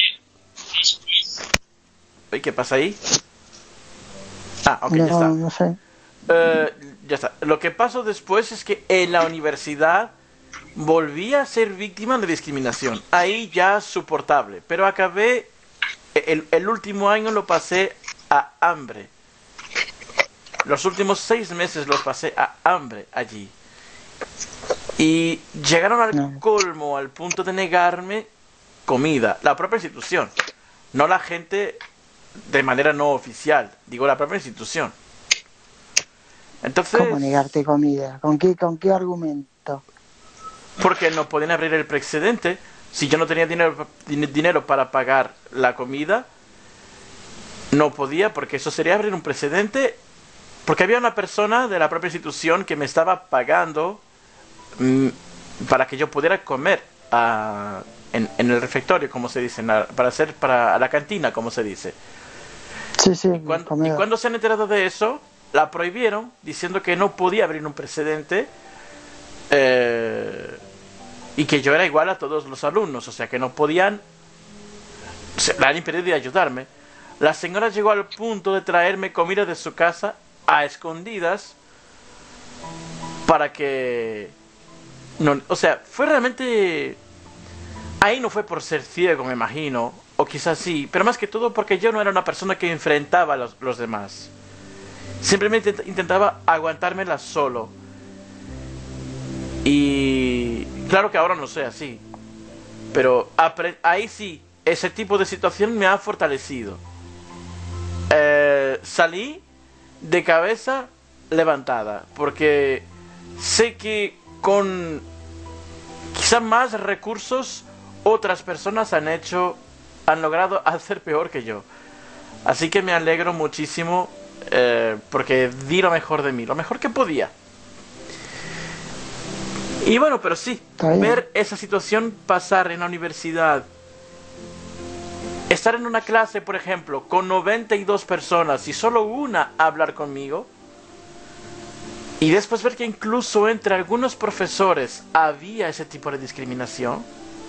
Uy, ¿qué pasa ahí? Ah, ok, no, ya está. No sé. Uh, ya está. Lo que pasó después es que en la universidad volví a ser víctima de discriminación. Ahí ya soportable, pero acabé... El, el último año lo pasé a hambre. Los últimos seis meses los pasé a hambre allí. Y llegaron al no. colmo, al punto de negarme comida. La propia institución. No la gente de manera no oficial. Digo, la propia institución. Entonces... ¿Cómo negarte comida? ¿Con qué, con qué argumento? Porque no podían abrir el precedente. Si yo no tenía dinero, dinero para pagar la comida, no podía, porque eso sería abrir un precedente. Porque había una persona de la propia institución que me estaba pagando mmm, para que yo pudiera comer uh, en, en el refectorio, como se dice, la, para hacer para la cantina, como se dice. Sí, sí. Y cuando, y cuando se han enterado de eso, la prohibieron, diciendo que no podía abrir un precedente. Eh... Y que yo era igual a todos los alumnos, o sea que no podían, se le han impedido de ayudarme. La señora llegó al punto de traerme comida de su casa a escondidas para que... No, o sea, fue realmente... Ahí no fue por ser ciego, me imagino, o quizás sí, pero más que todo porque yo no era una persona que enfrentaba a los, los demás. Simplemente intentaba aguantármela solo. Y... Claro que ahora no soy así, pero ahí sí, ese tipo de situación me ha fortalecido. Eh, salí de cabeza levantada, porque sé que con quizá más recursos otras personas han hecho, han logrado hacer peor que yo. Así que me alegro muchísimo eh, porque di lo mejor de mí, lo mejor que podía. Y bueno, pero sí, ver esa situación pasar en la universidad, estar en una clase, por ejemplo, con noventa y dos personas y solo una hablar conmigo, y después ver que incluso entre algunos profesores había ese tipo de discriminación,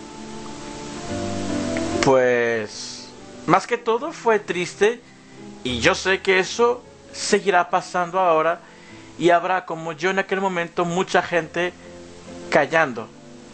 pues más que todo fue triste, y yo sé que eso seguirá pasando ahora, y habrá, como yo en aquel momento, mucha gente callando.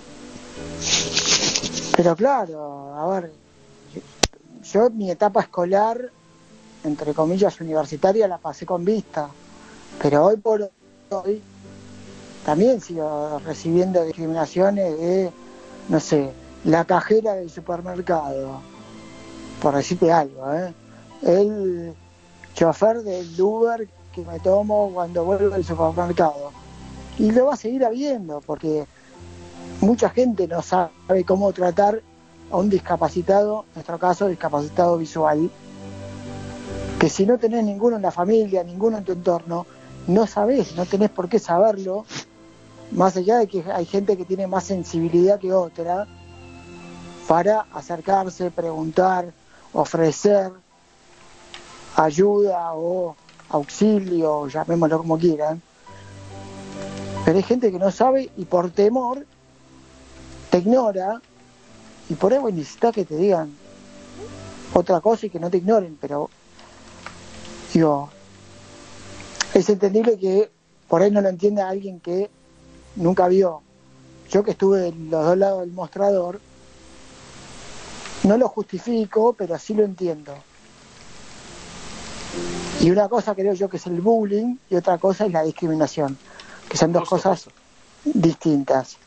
Pero claro, a ver, yo mi etapa escolar, entre comillas universitaria, la pasé con vista, pero hoy por hoy también sigo recibiendo discriminaciones de, no sé, la cajera del supermercado, por decirte algo, ¿eh? El chofer del Uber que me tomo cuando vuelvo del supermercado. Y lo va a seguir habiendo, porque mucha gente no sabe cómo tratar a un discapacitado, en nuestro caso discapacitado visual, que si no tenés ninguno en la familia, ninguno en tu entorno, no sabés, no tenés por qué saberlo, más allá de que hay gente que tiene más sensibilidad que otra, para acercarse, preguntar, ofrecer ayuda o auxilio, llamémoslo como quieran. Pero hay gente que no sabe y por temor te ignora, y por ahí necesitas que te digan otra cosa y que no te ignoren, pero digo, es entendible que por ahí no lo entienda alguien que nunca vio. Yo que estuve en los dos lados del mostrador, no lo justifico, pero sí lo entiendo. Y una cosa creo yo que es el bullying y otra cosa es la discriminación, que son dos Justo, cosas justo. distintas.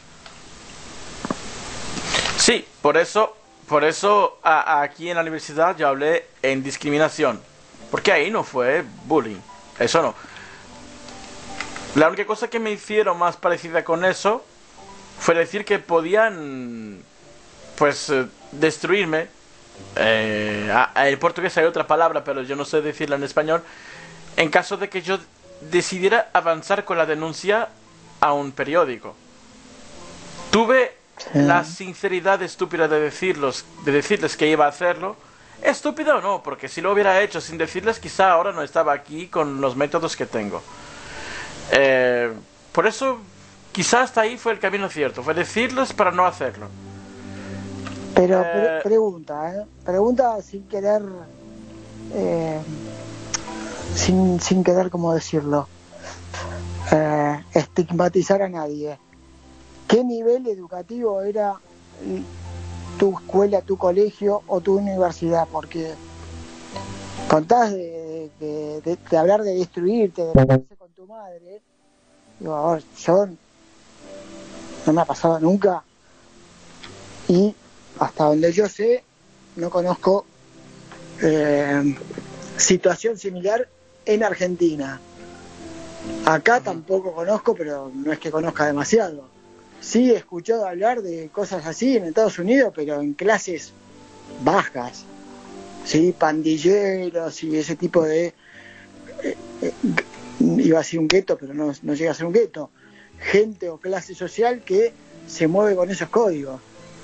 Sí, por eso, por eso a, a aquí en la universidad yo hablé en discriminación, porque ahí no fue bullying, eso no. La única cosa que me hicieron más parecida con eso fue decir que podían, pues, eh, destruirme. Eh, a, a en portugués hay otra palabra, pero yo no sé decirla en español. En caso de que yo decidiera avanzar con la denuncia a un periódico, tuve Sí. la sinceridad estúpida de decirlos, de decirles que iba a hacerlo. Estúpida o no, porque si lo hubiera hecho sin decirles, quizá ahora no estaba aquí con los métodos que tengo. Eh, por eso, quizá hasta ahí fue el camino cierto, fue decirles para no hacerlo. Pero Eh, pre- pregunta, ¿eh? Pregunta sin querer, eh, sin, sin querer, ¿cómo decirlo? Eh, estigmatizar a nadie. ¿Qué nivel educativo era tu escuela, tu colegio o tu universidad? Porque contás de, de, de, de hablar de destruirte, de pelearse con tu madre. Digo, a ver, yo no me ha pasado nunca y hasta donde yo sé no conozco eh, situación similar en Argentina. Acá tampoco conozco, pero no es que conozca demasiado. Sí he escuchado hablar de cosas así en Estados Unidos, pero en clases bajas, sí, pandilleros y ese tipo de eh, eh, iba a ser un gueto, pero no, no llega a ser un gueto, gente o clase social que se mueve con esos códigos.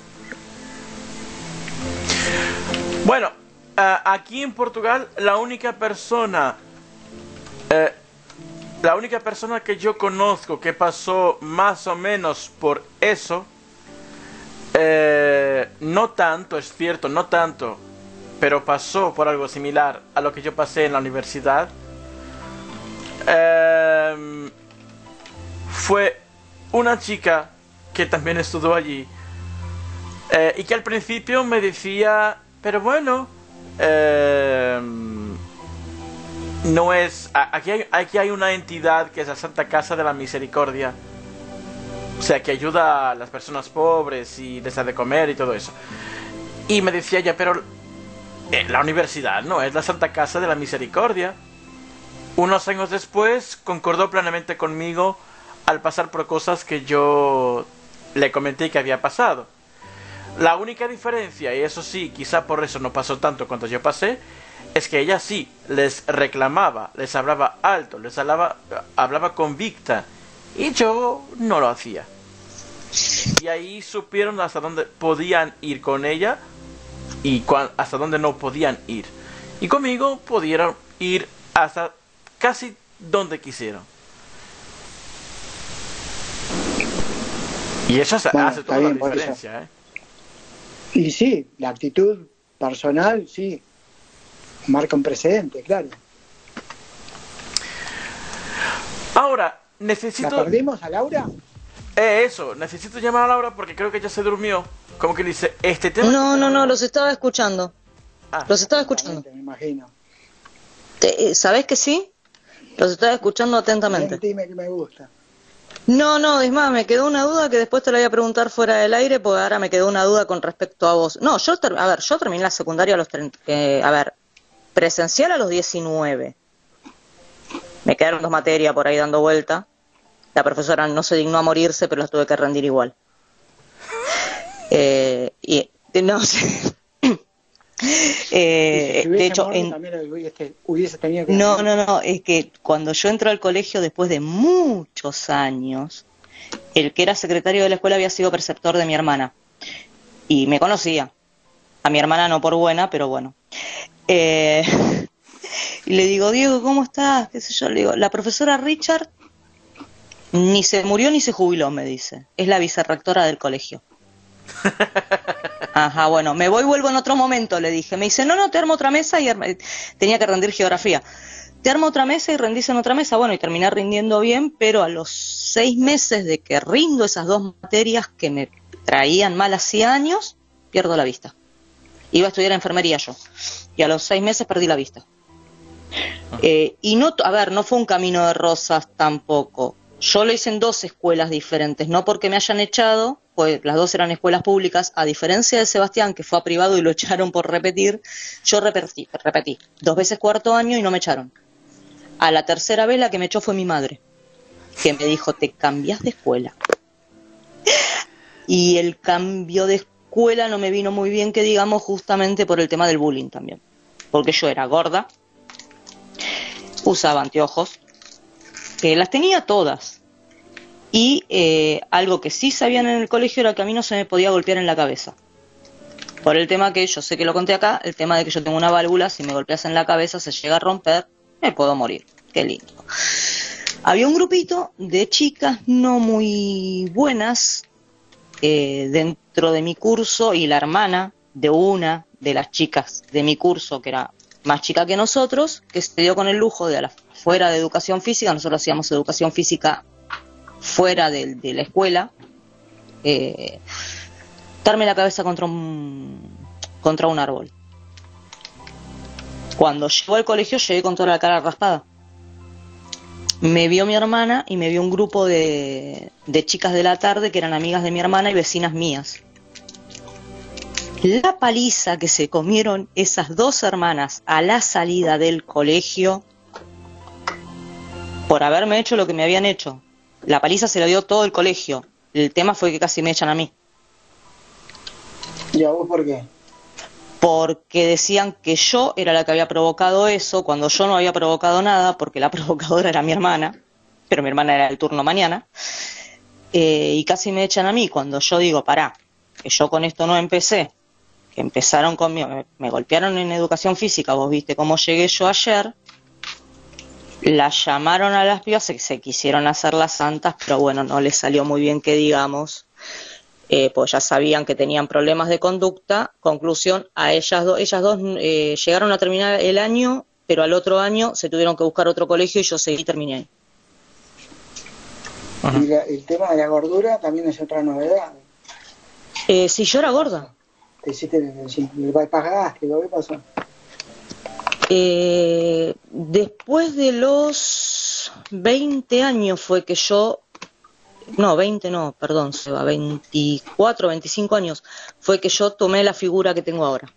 Bueno, uh, aquí en Portugal la única persona eh, la única persona que yo conozco que pasó más o menos por eso, eh, no tanto, es cierto, no tanto, pero pasó por algo similar a lo que yo pasé en la universidad, eh, fue una chica que también estudió allí, eh, y que al principio me decía, pero bueno, eh, no es, aquí hay, aquí hay una entidad que es la Santa Casa de la Misericordia, o sea, que ayuda a las personas pobres y les da de comer y todo eso. Y me decía ella, pero eh, la universidad no es la Santa Casa de la Misericordia. Unos años después concordó plenamente conmigo al pasar por cosas que yo le comenté que había pasado. La única diferencia, y eso sí, quizá por eso no pasó tanto cuanto yo pasé, es que ella sí les reclamaba, les hablaba alto, les hablaba, hablaba convicta, y yo no lo hacía. Y ahí supieron hasta dónde podían ir con ella y cuan, hasta dónde no podían ir. Y conmigo pudieron ir hasta casi donde quisieron. Y eso Bueno, hace está toda bien, la por diferencia, ¿eh? Y sí, la actitud personal, sí, marca un precedente, claro. Ahora, ¿La necesito... perdimos a Laura? Eh, eso, necesito llamar a Laura porque creo que ya se durmió. Como que dice, este tema... No, no, no, los estaba escuchando. Ah, Los estaba escuchando. Me imagino. Te- ¿Sabés que sí? Los estaba escuchando atentamente. Dime que me gusta. No, no, es más, me quedó una duda que después te la voy a preguntar fuera del aire, porque ahora me quedó una duda con respecto a vos. No, yo, ter- a ver, yo terminé la secundaria a los treinta, eh, a ver, presencial a los diecinueve. Me quedaron dos materias por ahí dando vuelta. La profesora no se dignó a morirse, pero las tuve que rendir igual. Eh, y no sé. eh, Si de hubiese hecho, muerto, en, también lo hubiese, hubiese tenido que no, hacer. no, no, es que cuando yo entré al colegio después de muchos años, el que era secretario de la escuela había sido preceptor de mi hermana y me conocía. A mi hermana no por buena, pero bueno. Eh, y le digo, Diego, ¿cómo estás? ¿Qué sé yo? Le digo, la profesora Richard ni se murió ni se jubiló, me dice. Es la vicerrectora del colegio. Ajá, bueno, me voy y vuelvo en otro momento, le dije. Me dice, no, no, te armo otra mesa y arma... tenía que rendir geografía. Te armo otra mesa y rendís en otra mesa. Bueno, y terminé rindiendo bien, pero a los seis meses de que rindo esas dos materias que me traían mal hacía años, pierdo la vista. Iba a estudiar enfermería yo. Y a los seis meses perdí la vista. Eh, y no, a ver, no fue un camino de rosas tampoco. Yo lo hice en dos escuelas diferentes, no porque me hayan echado, pues las dos eran escuelas públicas, a diferencia de Sebastián, que fue a privado y lo echaron por repetir, yo repetí, repetí dos veces cuarto año y no me echaron. A la tercera vez la que me echó fue mi madre, que me dijo, te cambias de escuela. Y el cambio de escuela no me vino muy bien, que digamos, justamente por el tema del bullying también. Porque yo era gorda, usaba anteojos, que las tenía todas. Y eh, algo que sí sabían en el colegio era que a mí no se me podía golpear en la cabeza. Por el tema que, yo sé que lo conté acá, el tema de que yo tengo una válvula, si me golpeas en la cabeza se llega a romper, me puedo morir. Qué lindo. Había un grupito de chicas no muy buenas eh, dentro de mi curso, y la hermana de una de las chicas de mi curso, que era más chica que nosotros, que se dio con el lujo de a la, fuera de educación física, nosotros hacíamos educación física fuera de, de la escuela, eh, darme la cabeza contra un contra un árbol. Cuando llegó al colegio llegué con toda la cara raspada. Me vio mi hermana y me vio un grupo de, de chicas de la tarde que eran amigas de mi hermana y vecinas mías. La paliza que se comieron esas dos hermanas a la salida del colegio por haberme hecho lo que me habían hecho. La paliza se la dio todo el colegio. El tema fue que casi me echan a mí. ¿Y a vos por qué? Porque decían que yo era la que había provocado eso, cuando yo no había provocado nada, porque la provocadora era mi hermana, pero mi hermana era el turno mañana, eh, y casi me echan a mí, cuando yo digo, pará, que yo con esto no empecé, que empezaron conmigo, me, me golpearon en educación física, vos viste cómo llegué yo ayer, las llamaron a las pibas, se, se quisieron hacer las santas, pero bueno, no les salió muy bien que digamos. Eh, pues ya sabían que tenían problemas de conducta. Conclusión, a ellas dos, ellas dos eh, llegaron a terminar el año, pero al otro año se tuvieron que buscar otro colegio y yo seguí y terminé ahí. Ajá. Y la, el tema de la gordura también es otra novedad. Eh, si yo era gorda. Te hiciste el bypass gástrico, ¿qué pasó? Eh, después de los veinte años fue que yo... No, veinte no, perdón, Seba, veinticuatro, veinticinco años fue que yo tomé la figura que tengo ahora.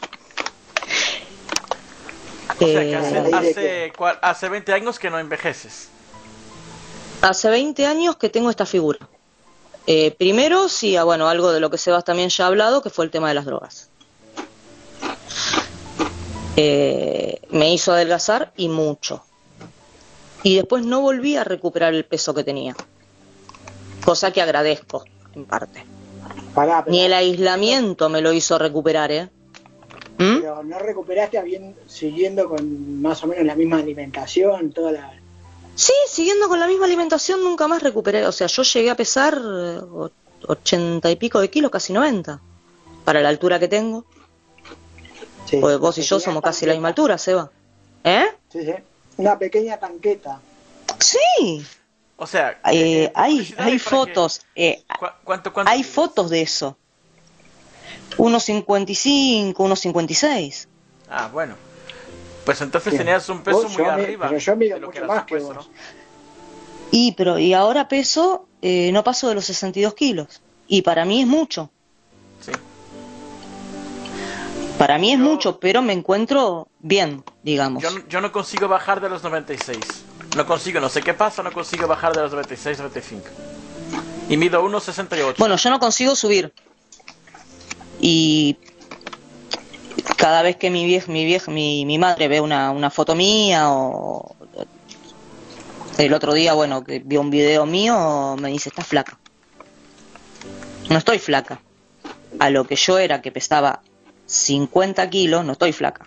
O sea, que Eh, hace, hace, hace veinte años que no envejeces. Hace veinte años que tengo esta figura. Eh, primero, sí, ah, bueno, algo de lo que Sebas también ya ha hablado, que fue el tema de las drogas. Eh, me hizo adelgazar y mucho. Y después no volví a recuperar el peso que tenía. Cosa que agradezco, en parte. Pará, pero, Ni el aislamiento me lo hizo recuperar, ¿eh? ¿Mm? Pero no recuperaste habiendo, siguiendo con más o menos la misma alimentación, toda la... Sí, siguiendo con la misma alimentación nunca más recuperé. O sea, yo llegué a pesar ochenta y pico de kilos, casi noventa. Para la altura que tengo. Sí, Pues vos y yo somos casi la misma altura, Seba. ¿Eh? Sí, sí. Una pequeña tanqueta. Sí. O sea, Eh, eh, hay publicidad hay y para fotos. eh, qué. ¿Cu- ¿Cuánto, cuánto hay mides? fotos de eso. uno cincuenta y cinco, uno cincuenta y seis. Ah, bueno. Pues entonces Bien. tenías un peso Vos, muy yo mi- arriba pero yo mido de lo que mucho era más que supuesto, vos. ¿no? Y pero y ahora peso, eh, no paso de los sesenta y dos kilos. Y para mí es mucho. Sí. Para mí es Yo- mucho, pero me encuentro bien, digamos. Yo, no- yo no consigo bajar de los noventa y seis. No consigo, no sé qué pasa, no consigo bajar de los noventa y seis, noventa y cinco. Y mido uno sesenta y ocho. Bueno, yo no consigo subir. Y cada vez que mi vieja, mi vieja, mi, mi madre ve una, una foto mía o el otro día, bueno, que vio un video mío, me dice, estás flaca. No estoy flaca. A lo que yo era, que pesaba cincuenta kilos, no estoy flaca.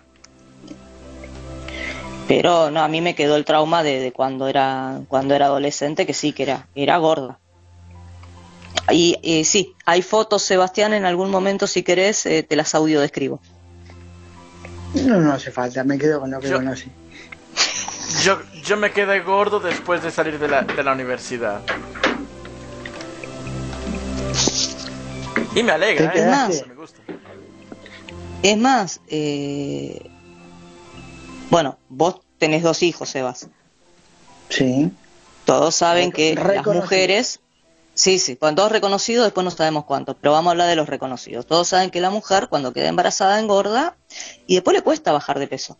Pero no, a mí me quedó el trauma de, de cuando era cuando era adolescente, que sí, que era, era gorda. Y eh, sí, hay fotos, Sebastián, en algún momento, si querés, eh, te las audio describo. No, no hace falta, me quedo con lo que Yo- conocí. Yo, yo me quedé gordo después de salir de la, de la universidad. Y me alegra, ¿Te ¿eh? quedaste? Me gusta. Es más, eh, bueno, vos tenés dos hijos, Sebas. Sí. Todos saben que las Reconocido. mujeres, sí, sí, cuando todos reconocidos, después no sabemos cuántos, pero vamos a hablar de los reconocidos. Todos saben que la mujer, cuando queda embarazada, engorda y después le cuesta bajar de peso.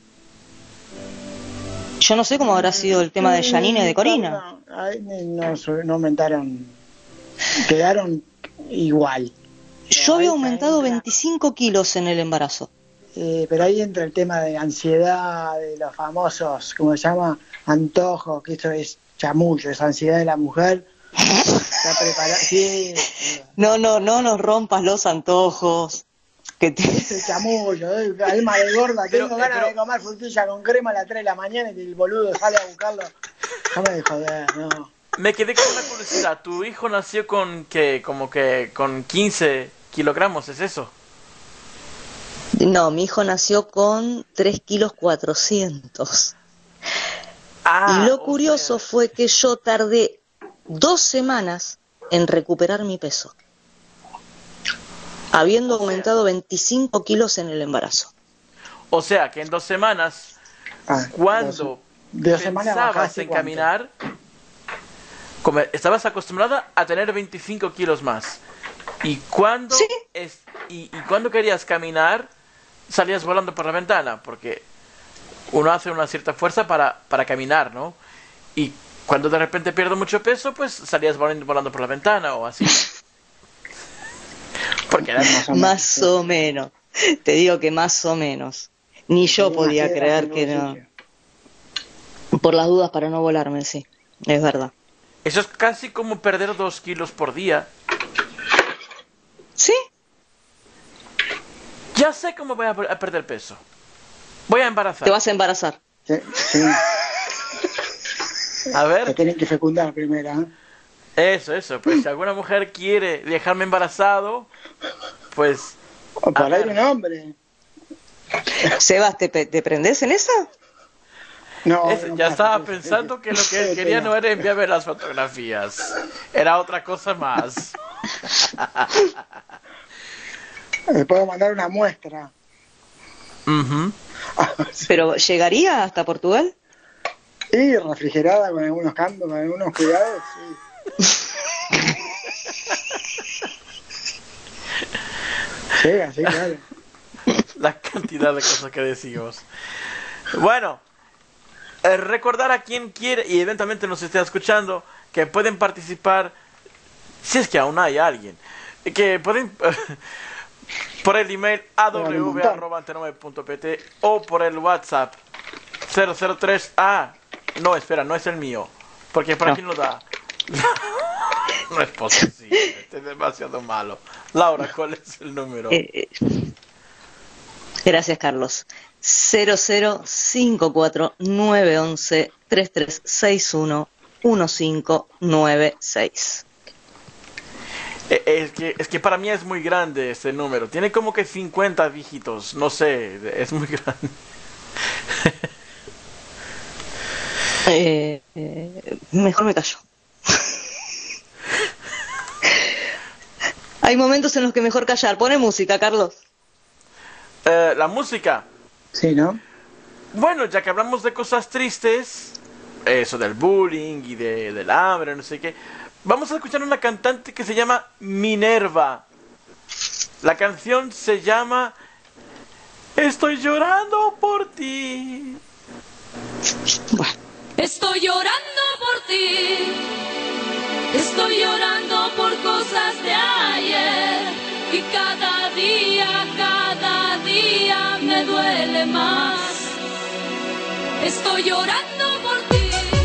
Yo no sé cómo habrá sido el tema de Janine y de Corina. No, ahí no, sub- no aumentaron, quedaron igual. Yo había ahí aumentado entra- veinticinco kilos en el embarazo. Eh, pero ahí entra el tema de ansiedad, de los famosos, ¿cómo se llama? Antojos, que esto es chamullo, es ansiedad de la mujer. Está preparada. Sí, No, no, no nos rompas los antojos. Que te... es el chamullo, ¿eh? Alma de gorda, que Pero, tengo eh, ganas pero- de comer frutilla con crema a las tres de la mañana y que el boludo sale a buscarlo. Déjame de joder, no. Me quedé con una curiosidad. ¿Tu hijo nació con que como que con quince kilogramos? ¿Es eso? No, mi hijo nació con tres kilos cuatrocientos. Ah, Y lo o curioso sea, fue que yo tardé dos semanas en recuperar mi peso, habiendo aumentado veinticinco kilos en el embarazo. o sea, que en dos semanas, Ah, cuando dos- de dos semanas pensabas bajaste en cuánto. caminar, como estabas acostumbrada a tener veinticinco kilos más. Y cuando Sí. es, y, y cuando querías caminar, salías volando por la ventana, porque uno hace una cierta fuerza para, para caminar, ¿no? Y cuando de repente pierdo mucho peso, pues salías volando, volando por la ventana o así. Porque era Más o menos, Más sí. o menos. Te digo que más o menos. Ni yo Tenía podía más piedras creer en que el no. bolsillo. Por las dudas para no volarme, sí. Es verdad. eso es casi como perder dos kilos por día. ¿Sí? Ya sé cómo voy a, a perder peso. Voy a embarazar. Te vas a embarazar. Sí, sí, A te ver, tienen que fecundar primero, ¿eh? eso, eso. Pues si alguna mujer quiere dejarme embarazado, pues O A por ahí ver. un hombre. Sebas, ¿te, pe- te prendés en esa? No, ese- no ya pasa, estaba sí, pensando sí. que lo que él Sí, quería sí, no era enviarme las fotografías. Era otra cosa más. Le puedo mandar una muestra. Ujú. ¿Pero llegaría hasta Portugal? Y refrigerada con algunos cambios, con algunos cuidados, sí. Llega, sí, claro. La cantidad de cosas que decimos. Bueno, eh, recordar a quien quiere y eventualmente nos esté escuchando que pueden participar, si es que aún hay alguien, que pueden por el email a w arroba antenove punto p t o por el WhatsApp cero cero tres a no, espera, no es el mío, porque por No. aquí no da. No es posible, este es demasiado malo. Laura, ¿cuál es el número? Eh, eh, Gracias, Carlos. cero cero cinco cuatro nueve once tres tres seis uno uno cinco nueve seis. Eh, Es que, es que para mí es muy grande este número. Tiene como que cincuenta dígitos. No sé, es muy grande. Eh, eh, mejor me callo. Hay momentos en los que mejor callar. Pone música, Carlos. Eh, la música. Sí, ¿no? Bueno, ya que hablamos de cosas tristes, eso del bullying y de, del hambre, no sé qué, vamos a escuchar una cantante que se llama Minerva. La canción se llama Estoy llorando por ti. Bueno. Estoy llorando por ti, estoy llorando por cosas de ayer y cada día, cada día me duele más. Estoy llorando por ti.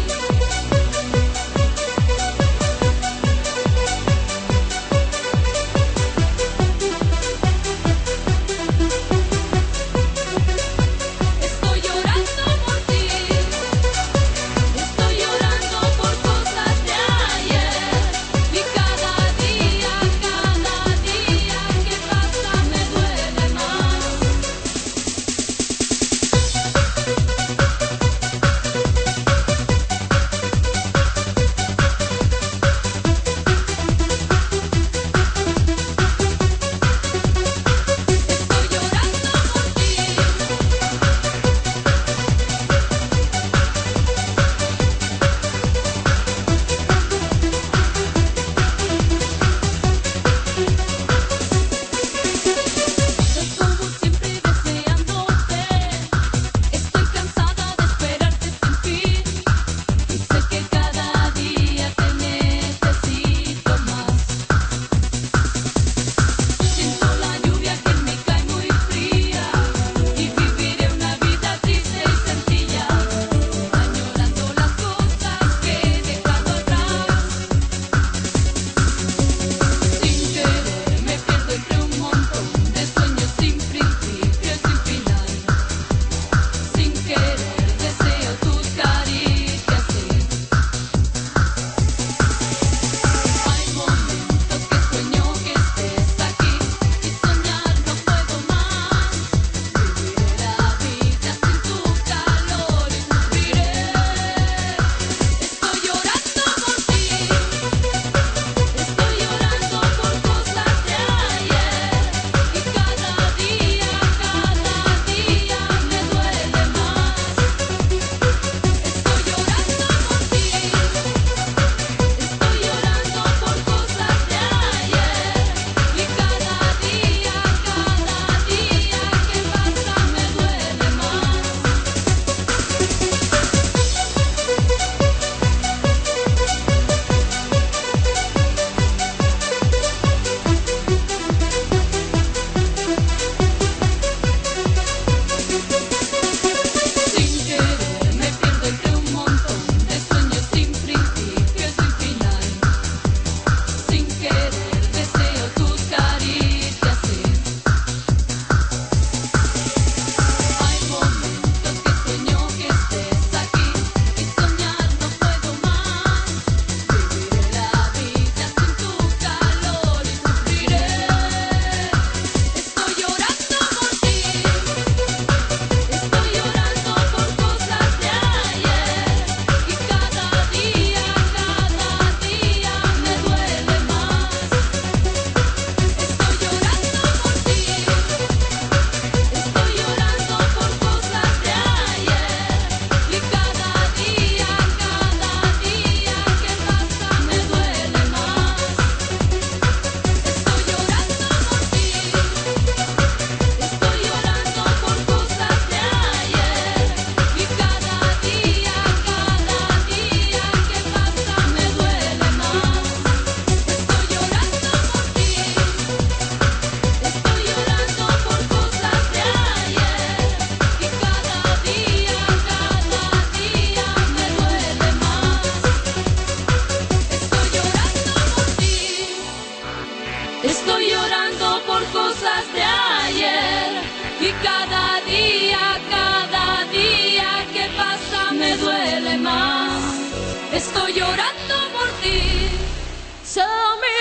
Estoy llorando por ti. Tell me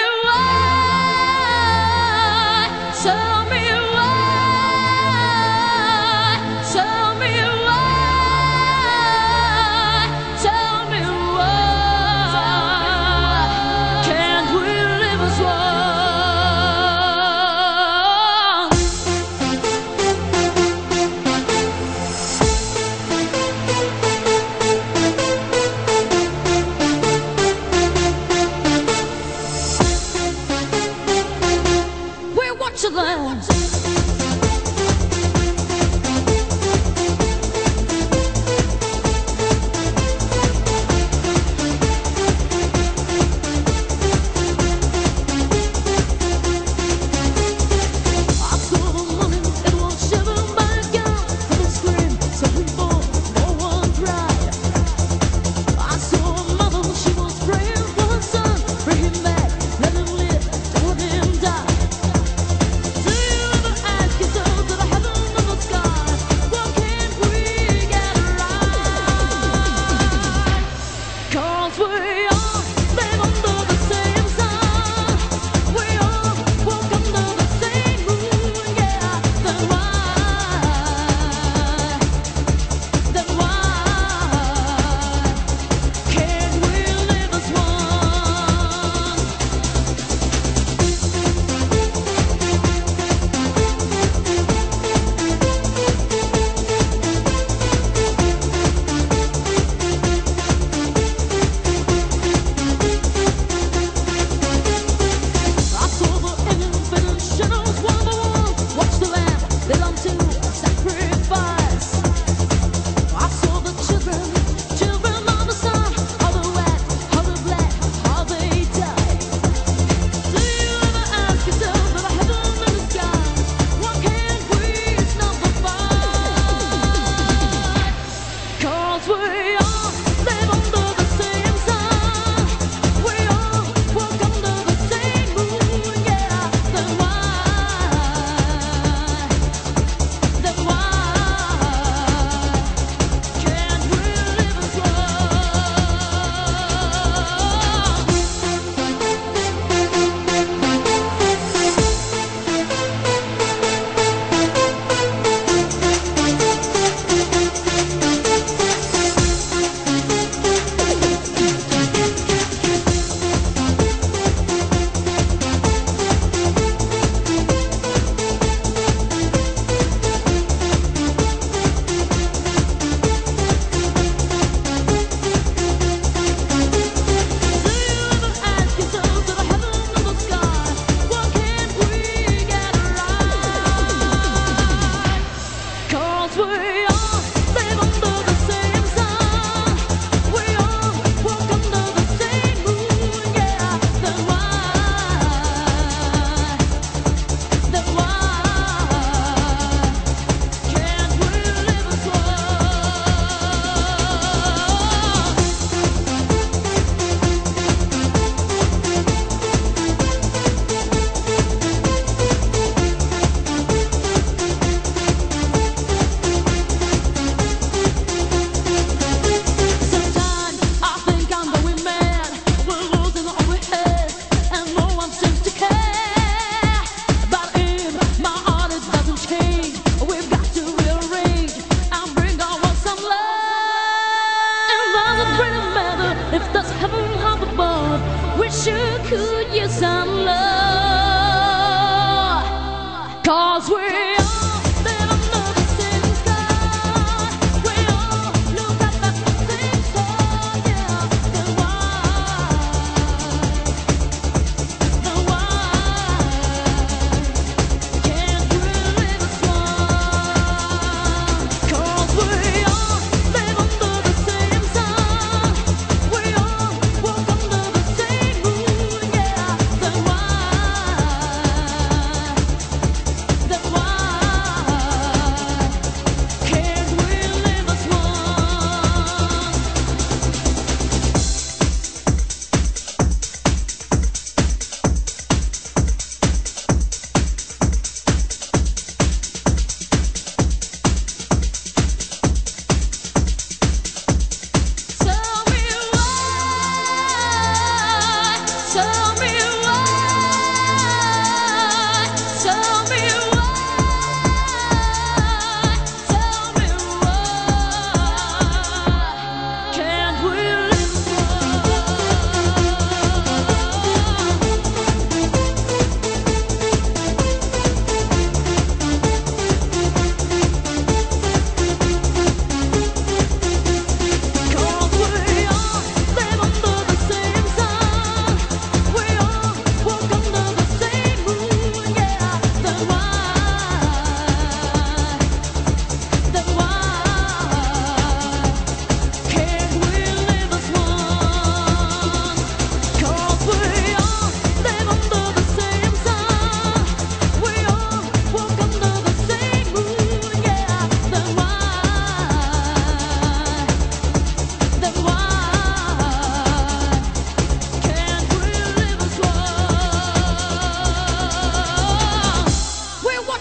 why, tell me why, tell me why, tell me touch of land. Do you ever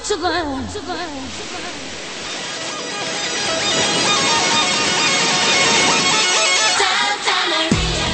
to learn. To learn. Santa Maria.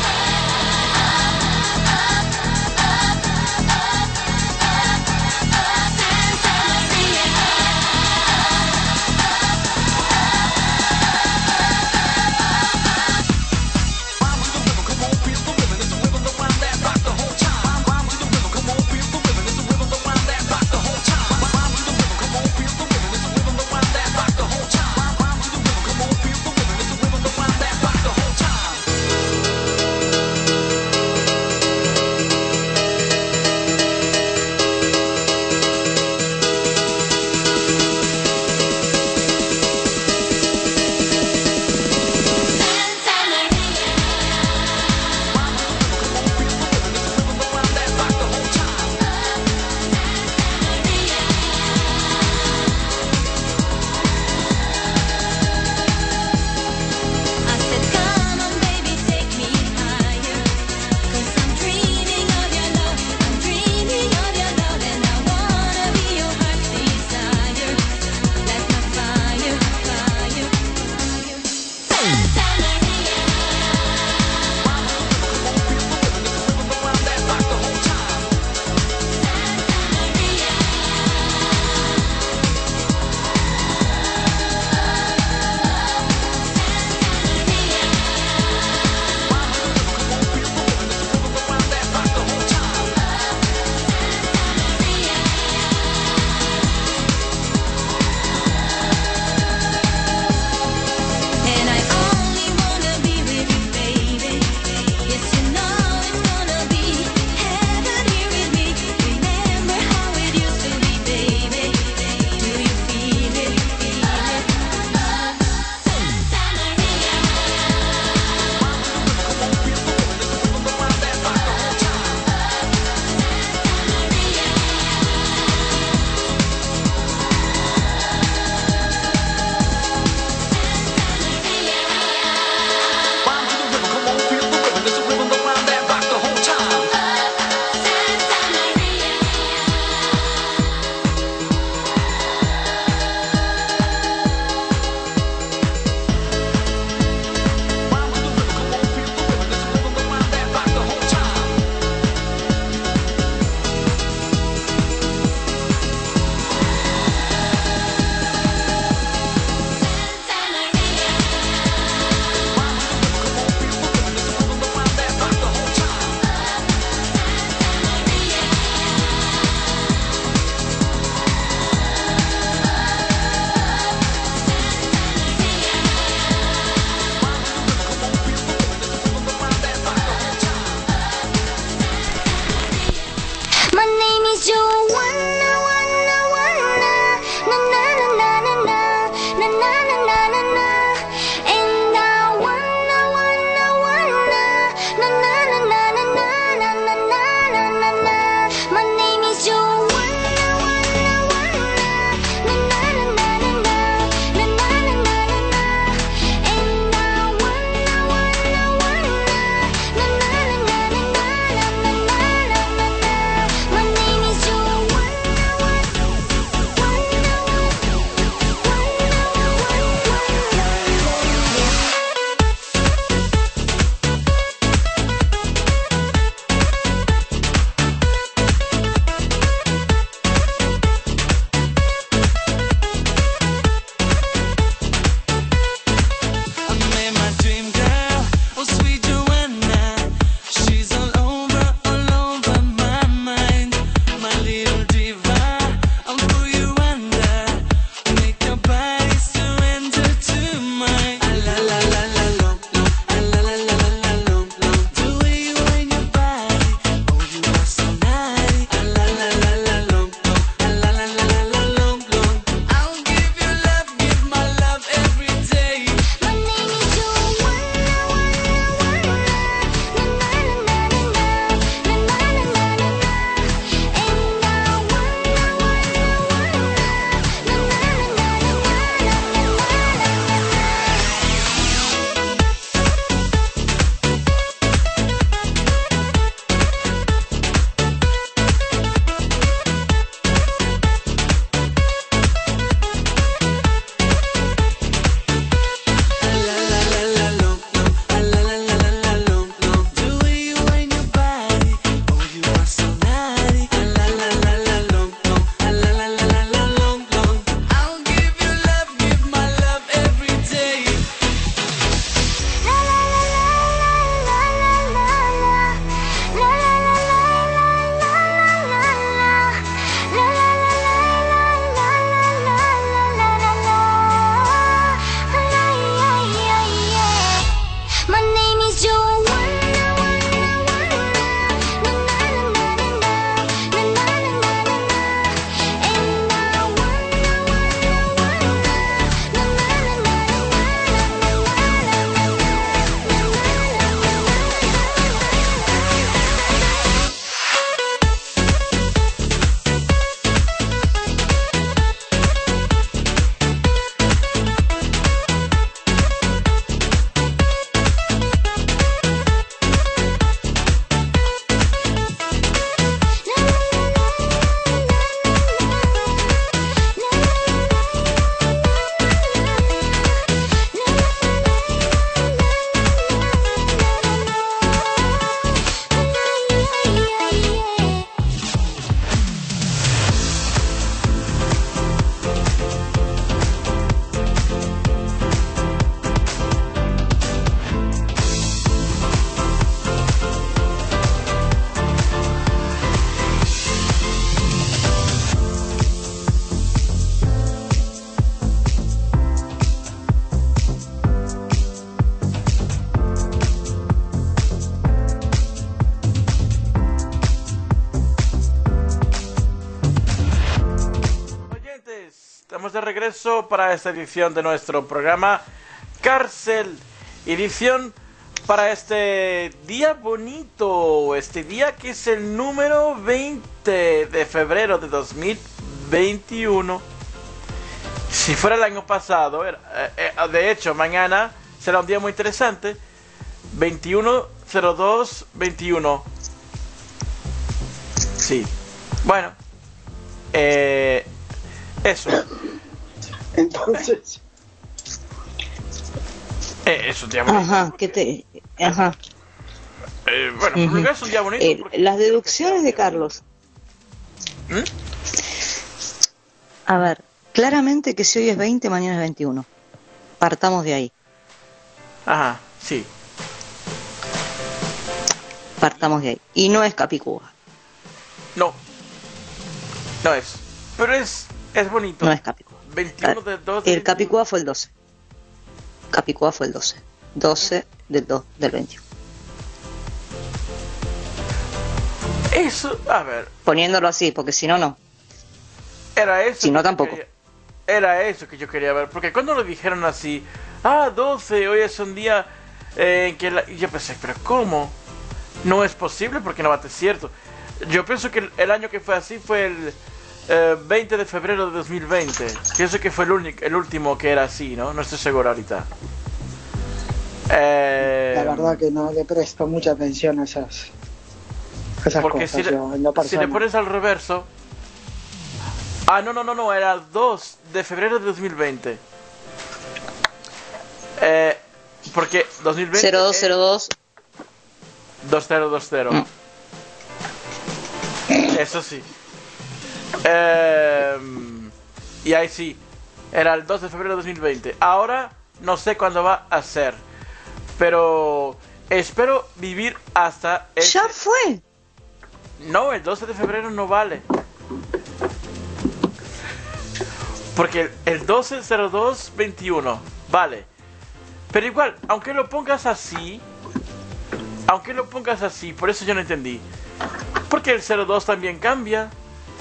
estamos de regreso para esta edición de nuestro programa Cárcel, edición para este día bonito, este día que es el número veinte de febrero de dos mil veintiuno. Si fuera el año pasado, era, eh, eh, de hecho mañana será un día muy interesante, veintiuno cero dos veintiuno. Sí, bueno, eh, eso. Entonces, Eh, es un día bonito. Ajá, ¿qué te...? Ajá. Eh, bueno, Ujú. porque es un día bonito. Eh, porque las quiero que deducciones sea de un día Carlos. bonito. A ver, claramente que si hoy es veinte, mañana es veintiuno. Partamos de ahí. ¿Mm? Ajá, sí. Partamos de ahí. Y no es Capicúa. No. No es. Pero es, es bonito. No es Capicúa. veintiuno de dos. El Capicúa fue el doce. Capicúa fue el doce. doce del dos del veintiuno. Eso, a ver, Poniéndolo así, porque si no, no. era eso. Si no, que yo tampoco. quería- Era eso que yo quería ver. Porque cuando lo dijeron así, ah, doce, hoy es un día eh, en que la... y yo pensé, pero ¿cómo? No es posible porque no bate cierto. Yo pienso que el, el año que fue así fue el eh, veinte de febrero de dos mil veinte. Pienso que fue el, único, el último que era así, ¿no? No estoy seguro ahorita. Eh, la verdad que no le presto mucha atención a esas, a esas Porque cosas. si le, yo, en lo si personal. le pones al reverso... Ah, no, no, no, no, era dos de febrero de dos mil veinte. Eh, porque dos mil veinte... cero dos cero dos. dos cero dos cero. Mm. Eso sí. Eh, y ahí sí. Era el dos de febrero de dos mil veinte. Ahora no sé cuándo va a ser. Pero espero vivir hasta... ese- ¡Ya fue! No, el doce de febrero no vale. Porque el doce cero dos veintiuno vale. Pero igual, aunque lo pongas así, aunque lo pongas así, por eso yo no entendí. Porque el cero dos también cambia.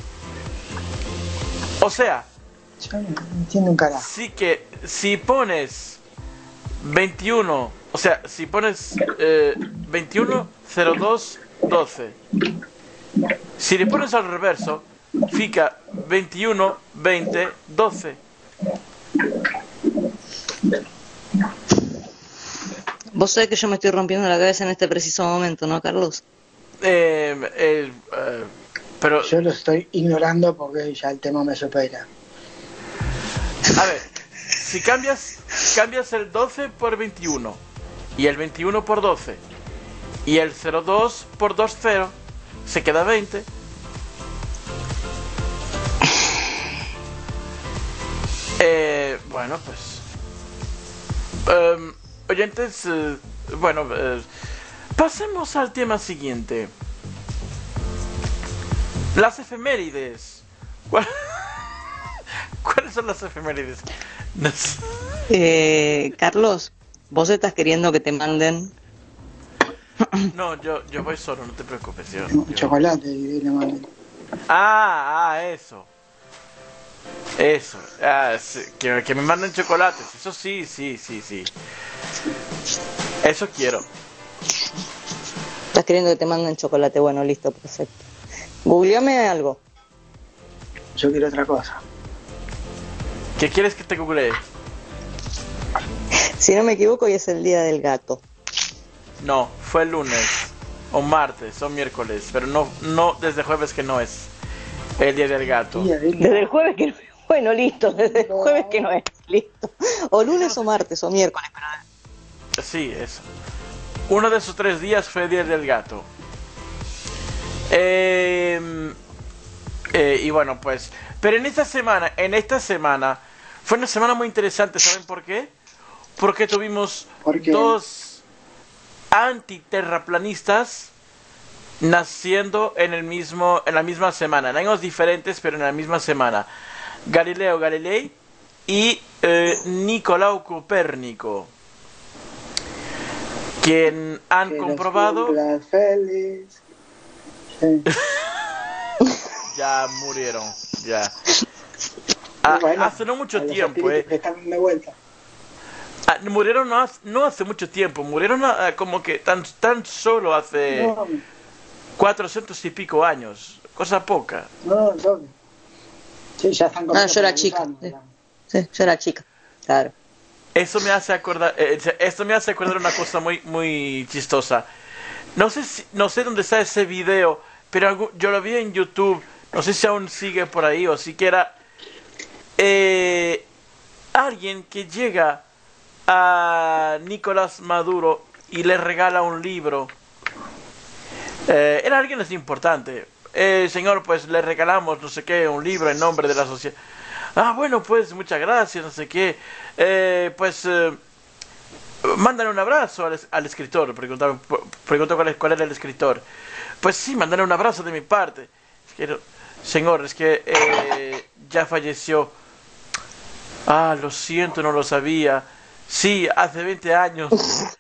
O sea, Yo no entiendo un carajo. sí que si pones veintiuno, o sea, si pones eh, veintiuno cero dos doce, si le pones al reverso, fica veintiuno veinte doce. Vos sabés que yo me estoy rompiendo la cabeza en este preciso momento, ¿no, Carlos? Eh, eh, eh, pero, Yo lo estoy ignorando porque ya el tema me supera. a ver, si cambias, cambias el doce por veintiuno, y el veintiuno por doce, y el cero dos por veinte, se queda veinte. Eh, bueno, pues... em, oyentes, eh, bueno, eh, pasemos al tema siguiente. Las efemérides. ¿Cuál- ¿Cuáles son las efemérides? No sé. Eh, Carlos, vos estás queriendo que te manden... No, yo, yo voy solo, no te preocupes. Yo, No, yo- chocolate y le manden. Ah, ah, eso. Eso. Ah, sí, que, que me manden chocolates. Eso sí, sí, sí, sí. Eso quiero. Estás queriendo que te manden chocolate. Bueno, listo, perfecto. Googleame algo. Yo quiero otra cosa. ¿Qué quieres que te googlee? Si no me equivoco, hoy es el día del gato. No, fue el lunes, o martes, o miércoles, pero no, no desde jueves que no es el día del gato. Día del- Desde el jueves que no es. Bueno, listo, desde el No. jueves que no es. Listo. O lunes o martes o miércoles. Pero... Sí, eso. Uno de esos tres días fue el día del gato. Eh, eh, y bueno, pues, pero en esta semana, en esta semana, fue una semana muy interesante, ¿saben por qué? Porque tuvimos ¿Por qué? dos antiterraplanistas naciendo en el mismo, en la misma semana, en años diferentes, pero en la misma semana. Galileo Galilei y eh, Nicolau Copérnico, quien han Que los comprobado, cumpla feliz. Sí. ya murieron, ya. Ah, bueno, hace no mucho a los tiempo, espíritus eh. que están de vuelta. Ah, murieron no hace, no hace mucho tiempo, murieron ah, como que tan, tan solo hace No, cuatrocientos y pico años, cosa poca. no, no. Sí, ya están Ah, comiendo yo era por chica. gusanos, Sí. ya. Sí, yo era chica, claro. Eso me hace acordar, eh, esto me hace acordar una cosa muy, muy chistosa. No sé si, no sé dónde está ese video, pero algún- yo lo vi en YouTube. No sé si aún sigue por ahí o siquiera eh, alguien que llega a Nicolás Maduro y le regala un libro. Eh, era alguien así importante. Eh, señor, pues le regalamos no sé qué, un libro en nombre de la sociedad. Ah, bueno, pues muchas gracias, no sé qué. Eh, pues eh, mándale un abrazo al, al escritor. Preguntaba, preguntó cuál, es- cuál era el escritor. Pues sí, mándale un abrazo de mi parte. Es que, no- señor, es que eh, ya falleció. Ah, lo siento, no lo sabía. Sí, hace veinte años.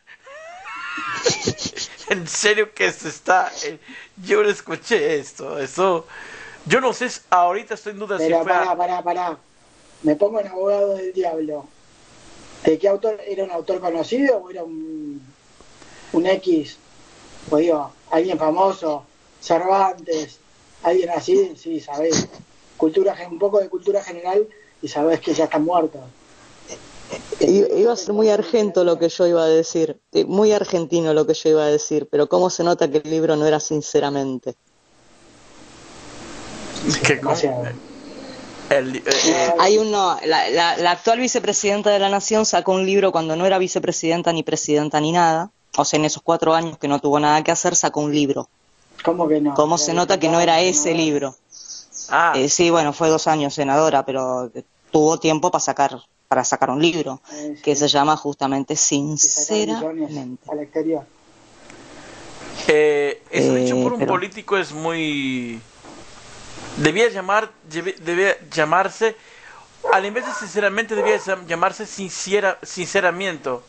En serio que se está... eh, yo no escuché esto. Eso... Yo no sé, si- ahorita estoy en duda si Pero fue... a- pará, pará, pará. Me pongo en abogado del diablo. ¿De qué autor? ¿Era un autor conocido o era un, un X? Pues digo, alguien famoso, Cervantes, alguien así, sí, sabés. Cultura, gen- un poco de cultura general y sabés que ya está muerto. I- Iba a ser muy argento lo que yo iba a decir, eh, muy argentino lo que yo iba a decir, pero cómo se nota que el libro no era sinceramente. que con- Demasiado. el- eh, eh, Hay uno, la, la, la actual vicepresidenta de la Nación sacó un libro cuando no era vicepresidenta ni presidenta ni nada, o sea, en esos cuatro años que no tuvo nada que hacer, sacó un libro. ¿Cómo que no? ¿Cómo Era se nota que no era ese diputada, libro? ah, Eh, sí, bueno, fue dos años senadora, pero tuvo tiempo para sacar, para sacar un libro eh, sí, que se llama justamente y sacar millones Sinceramente. al exterior. eh, eso Eh, dicho por un pero- político es muy... Debía llamar, debe- debía llamarse, al en vez de sinceramente debía llamarse sincera, sinceramiento.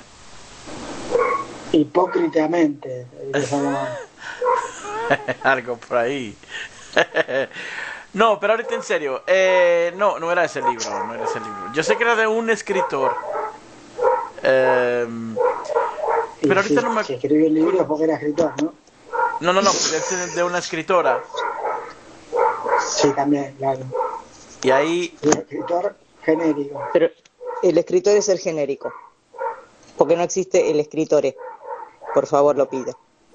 Hipócritamente. eh, que llama- Algo por ahí. No, pero ahorita en serio, eh, no, no era ese libro, no era ese libro. Yo sé que era de un escritor. Em, y Pero ahorita si, no me- si escribió el libro es porque era escritor, ¿no? no, no, no, es de una escritora. Sí, también, claro. Y ahí, Un escritor genérico. Pero el escritor es el genérico, porque no existe el escritore. Por favor, lo pido.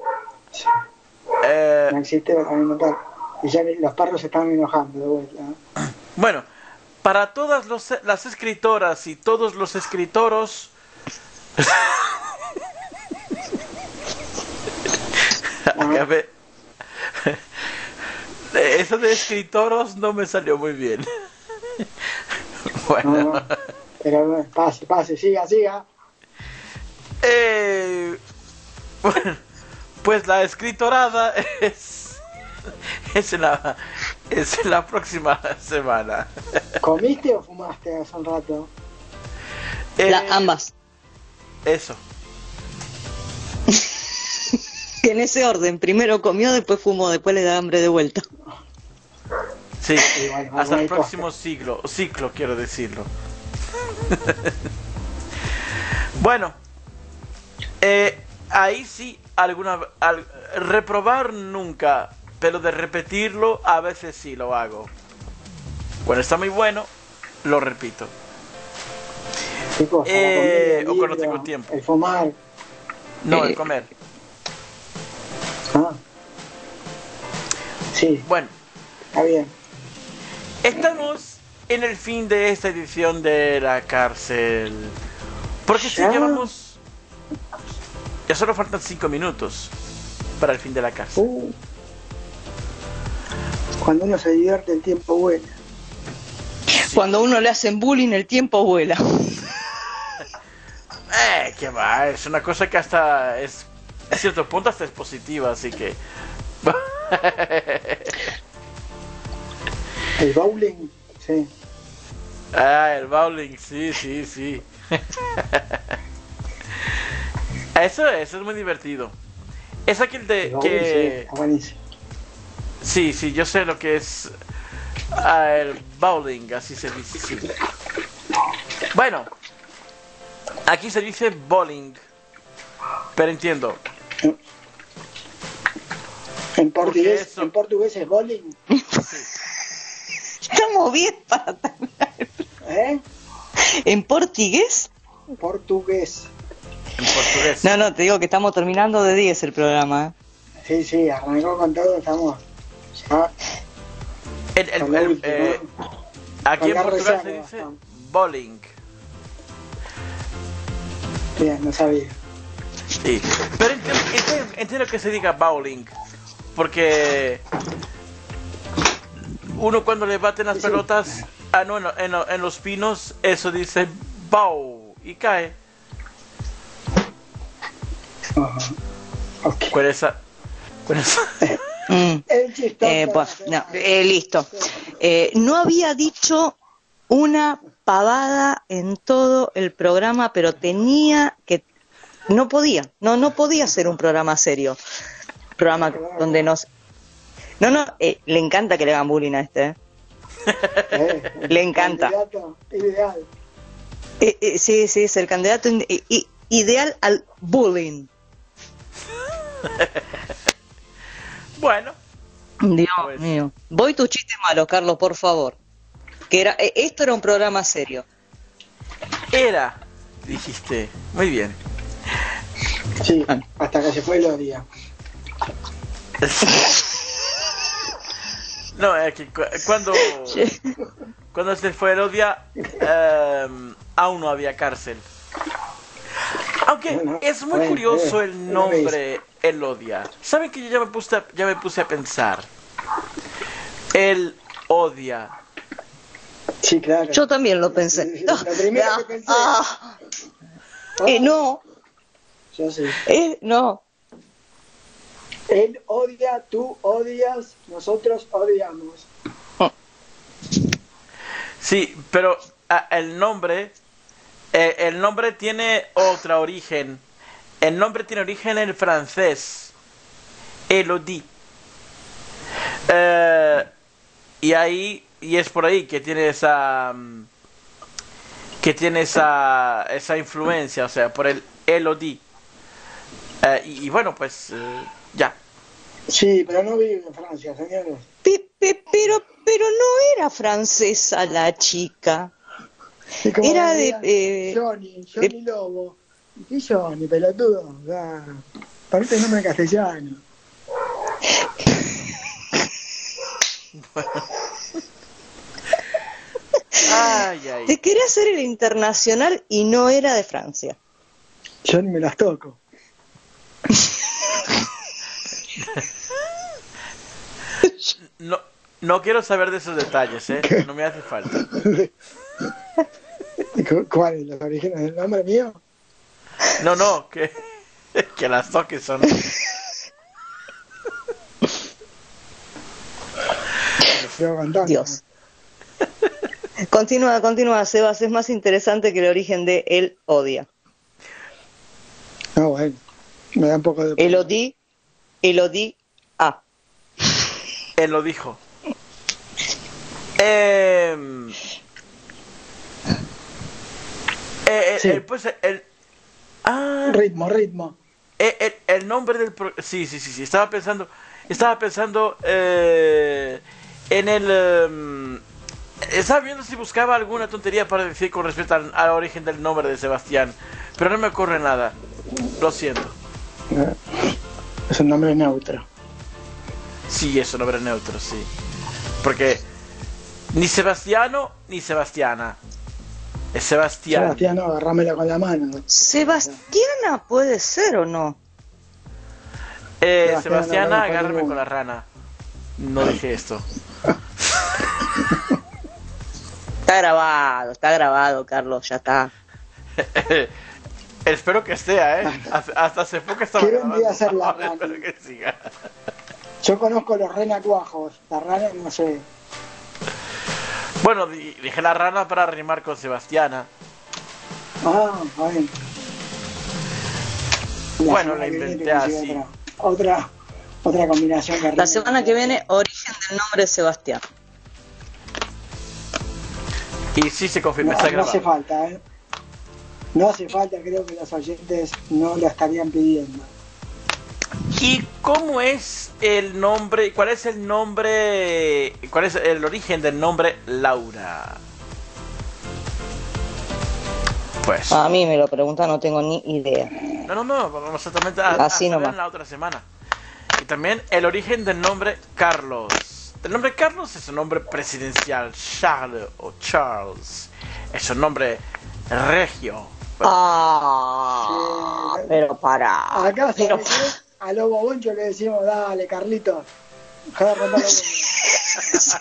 eh, No existe para alimentar. Y ya los perros se están enojando de vuelta, ¿no? bueno, para todas los- las escritoras y todos los escritoros... Acabé... Eso de escritoros no me salió muy bien. Bueno, No, no. Pero bueno, pase, pase, siga, siga. eh, bueno, pues la escritorada es, es, en la, es en la próxima semana. ¿Comiste o fumaste hace un rato? Eh, La- ambas. Eso. En ese orden, primero comió, después fumó, después le da hambre de vuelta. Sí, Sí, bueno, hasta el hay próximo siglo, ciclo quiero decirlo. Bueno, eh, ahí sí, alguna al- reprobar nunca, pero de repetirlo a veces sí lo hago. Cuando está muy bueno, lo repito. ¿Qué cosa? La Eh, comida, o el cuando libro, tengo tiempo. El fumar. No, Eh. el comer. Ah. Sí, Bueno, está bien. estamos en el fin de esta edición de La Cárcel. Porque si ¿Ya? llevamos... Ya solo faltan cinco minutos para el fin de La Cárcel. Uh. Cuando uno se divierte, el tiempo vuela. Cuando a uno le hacen bullying, el tiempo vuela. Eh, qué va, es una cosa que hasta es... A cierto punto hasta es positiva, así que... El bowling, sí. Ah, el bowling, sí, sí, sí. Eso, eso es muy divertido. Es aquel de El bowling, sí, que... está buenísimo. Sí, sí, yo sé lo que es Ah, el bowling, así se dice, sí. Bueno, aquí se dice bowling, pero entiendo. En portugués, eso... en portugués es bowling. Estamos bien para terminar. ¿Eh? ¿En portugués? Portugués. En portugués. No, no, te digo que estamos terminando de diez el programa. Sí, sí, arrancó con todo, estamos ya. El, el, el, eh, aquí en Portugal se dice bowling. Bien, no sabía. Sí, pero entiendo, entiendo, entiendo que se diga bowling, porque uno cuando le baten las pelotas, ah no, en, en, en los pinos, eso dice bow y cae. Uh-huh. Okay. ¿Cuál es esa? ¿Cuál es esa? Mm. Eh, pues, no, eh, listo. Eh, no había dicho una pavada en todo el programa, pero tenía que, no podía, no, no podía ser un programa serio, programa donde nos, no, no, eh, le encanta que le hagan bullying a este, ¿eh? Eh, le encanta. Ideal. Eh, eh, sí, sí, es el candidato in, i, ideal al bullying. Bueno. Dios pues. mío. Voy tus chistes malos, Carlos, por favor. Que era, eh, esto era un programa serio. Era, dijiste. Muy bien. Sí, hasta que se fue el día. No, es que cu cuando cuando se fue el Odia, eh, aún no había cárcel. Aunque Bueno, es muy bueno, curioso eh, el nombre Elodia. ¿Saben que yo ya me puse a, ya me puse a pensar? El Odia. Sí, claro. Yo también lo pensé. Lo primero que pensé. Ah, eh, no. Yo sí. Eh, no. Él odia, tú odias, nosotros odiamos. Sí, pero ah, el nombre, eh, el nombre tiene otro origen. El nombre tiene origen en francés. Elodie. Eh, y ahí, y es por ahí que tiene esa, que tiene esa, esa influencia, o sea, por el Elodie. Eh, y, y bueno, pues, eh, ya. Sí, pero no vive en Francia, señores. Pe, pe, pero, pero no era francesa la chica. Era de... Eh, Johnny, Johnny de, Lobo. ¿Qué Johnny, pelotudo? Ah, parece el nombre castellano. Ay, ay. te quería hacer el internacional y no era de Francia. Yo ni me las toco. No, no quiero saber de esos detalles, ¿eh? No me hace falta. ¿Cuáles? ¿Los orígenes del nombre mío? No, no, que, que las toques son... Dios. Continúa, continúa, Sebas, es más interesante que el origen de El Odia. Ah, bueno, me da un poco de... Elodie, Elodie A. Él lo dijo. Eh, eh, Sí. eh, pues el... Ah, Ritmo, ritmo. el, el, el nombre del... Pro, sí, sí, sí, sí, estaba pensando... Estaba pensando eh, en el... Um, estaba viendo si buscaba alguna tontería para decir con respecto al, al origen del nombre de Sebastián, pero no me ocurre nada. Lo siento. Es un nombre neutro. Sí, es un nombre neutro, sí. Porque ni Sebastiano ni Sebastiana. Es Sebastián. Sebastián, no, agarrámela con la mano. Sebastiana puede ser o no. Eh, Sebastián, Sebastiana, no, no, agárrame no. con la rana. No dije esto. Está grabado, está grabado, Carlos, ya está. Espero que esté, ¿eh? Hasta, hasta hace poco estaba Quiero un día grabando. hacer la rana. Espero que siga. Yo conozco los renacuajos, la rana no sé. Bueno, di- dije la rana para rimar con Sebastiana. Ah, bueno. Bueno, semana la que viene inventé consigo así. Otra, otra, otra combinación que La semana que viene, origen del nombre de Sebastián. Y sí se confirma, No, está no grabado. hace falta, ¿eh? No hace falta, creo que los oyentes no lo estarían pidiendo. ¿Y cómo es el nombre? ¿Cuál es el nombre? ¿Cuál es el origen del nombre Laura? Pues. A mí me lo pregunta, no tengo ni idea. No, no, no, vamos exactamente a, a Así saber nomás. en la otra semana. Y también el origen del nombre Carlos. El nombre Carlos es un nombre presidencial. Charles o Charles. Es un nombre regio. Ah, pero para. Acá, Pero, ¿sabes qué? A Lobo Boncho le decimos, dale, Carlito. Dejá de romper los huevos.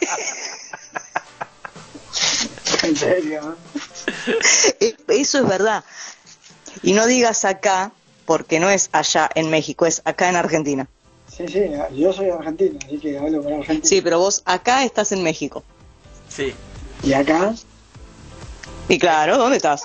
En serio, eh, eso es verdad. Y no digas acá, porque no es allá en México, es acá en Argentina. sí, sí, yo soy argentino, así que hablo por Argentina. Sí, pero vos acá estás en México. Sí. Y acá, Y claro, ¿dónde estás?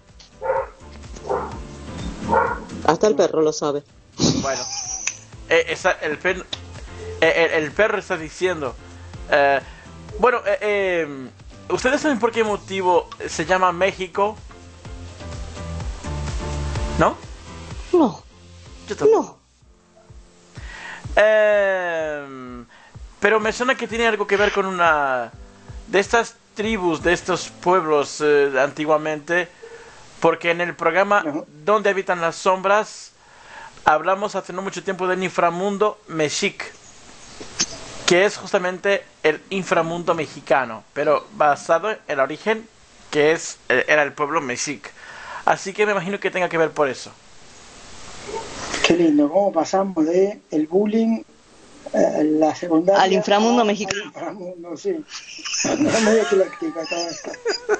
Hasta el perro lo sabe. Bueno. Eh, esa- el, per- eh, el, el perro está diciendo. eh, bueno, eh, eh, ¿ustedes saben por qué motivo se llama México? ¿No? No, Yo tampoco. no. Eh, pero me suena que tiene algo que ver con una de estas tribus, de estos pueblos eh, antiguamente, porque en el programa Ajá. Donde habitan las sombras hablamos hace no mucho tiempo del inframundo mexic, que es justamente el inframundo mexicano, pero basado en el origen que es eh, era el pueblo mexic. Así que me imagino que tenga que ver por eso. qué lindo, cómo pasamos de el bullying eh, la secundaria Al inframundo a- mexicano. Al inframundo, sí. Es medio ecléctico todo esto.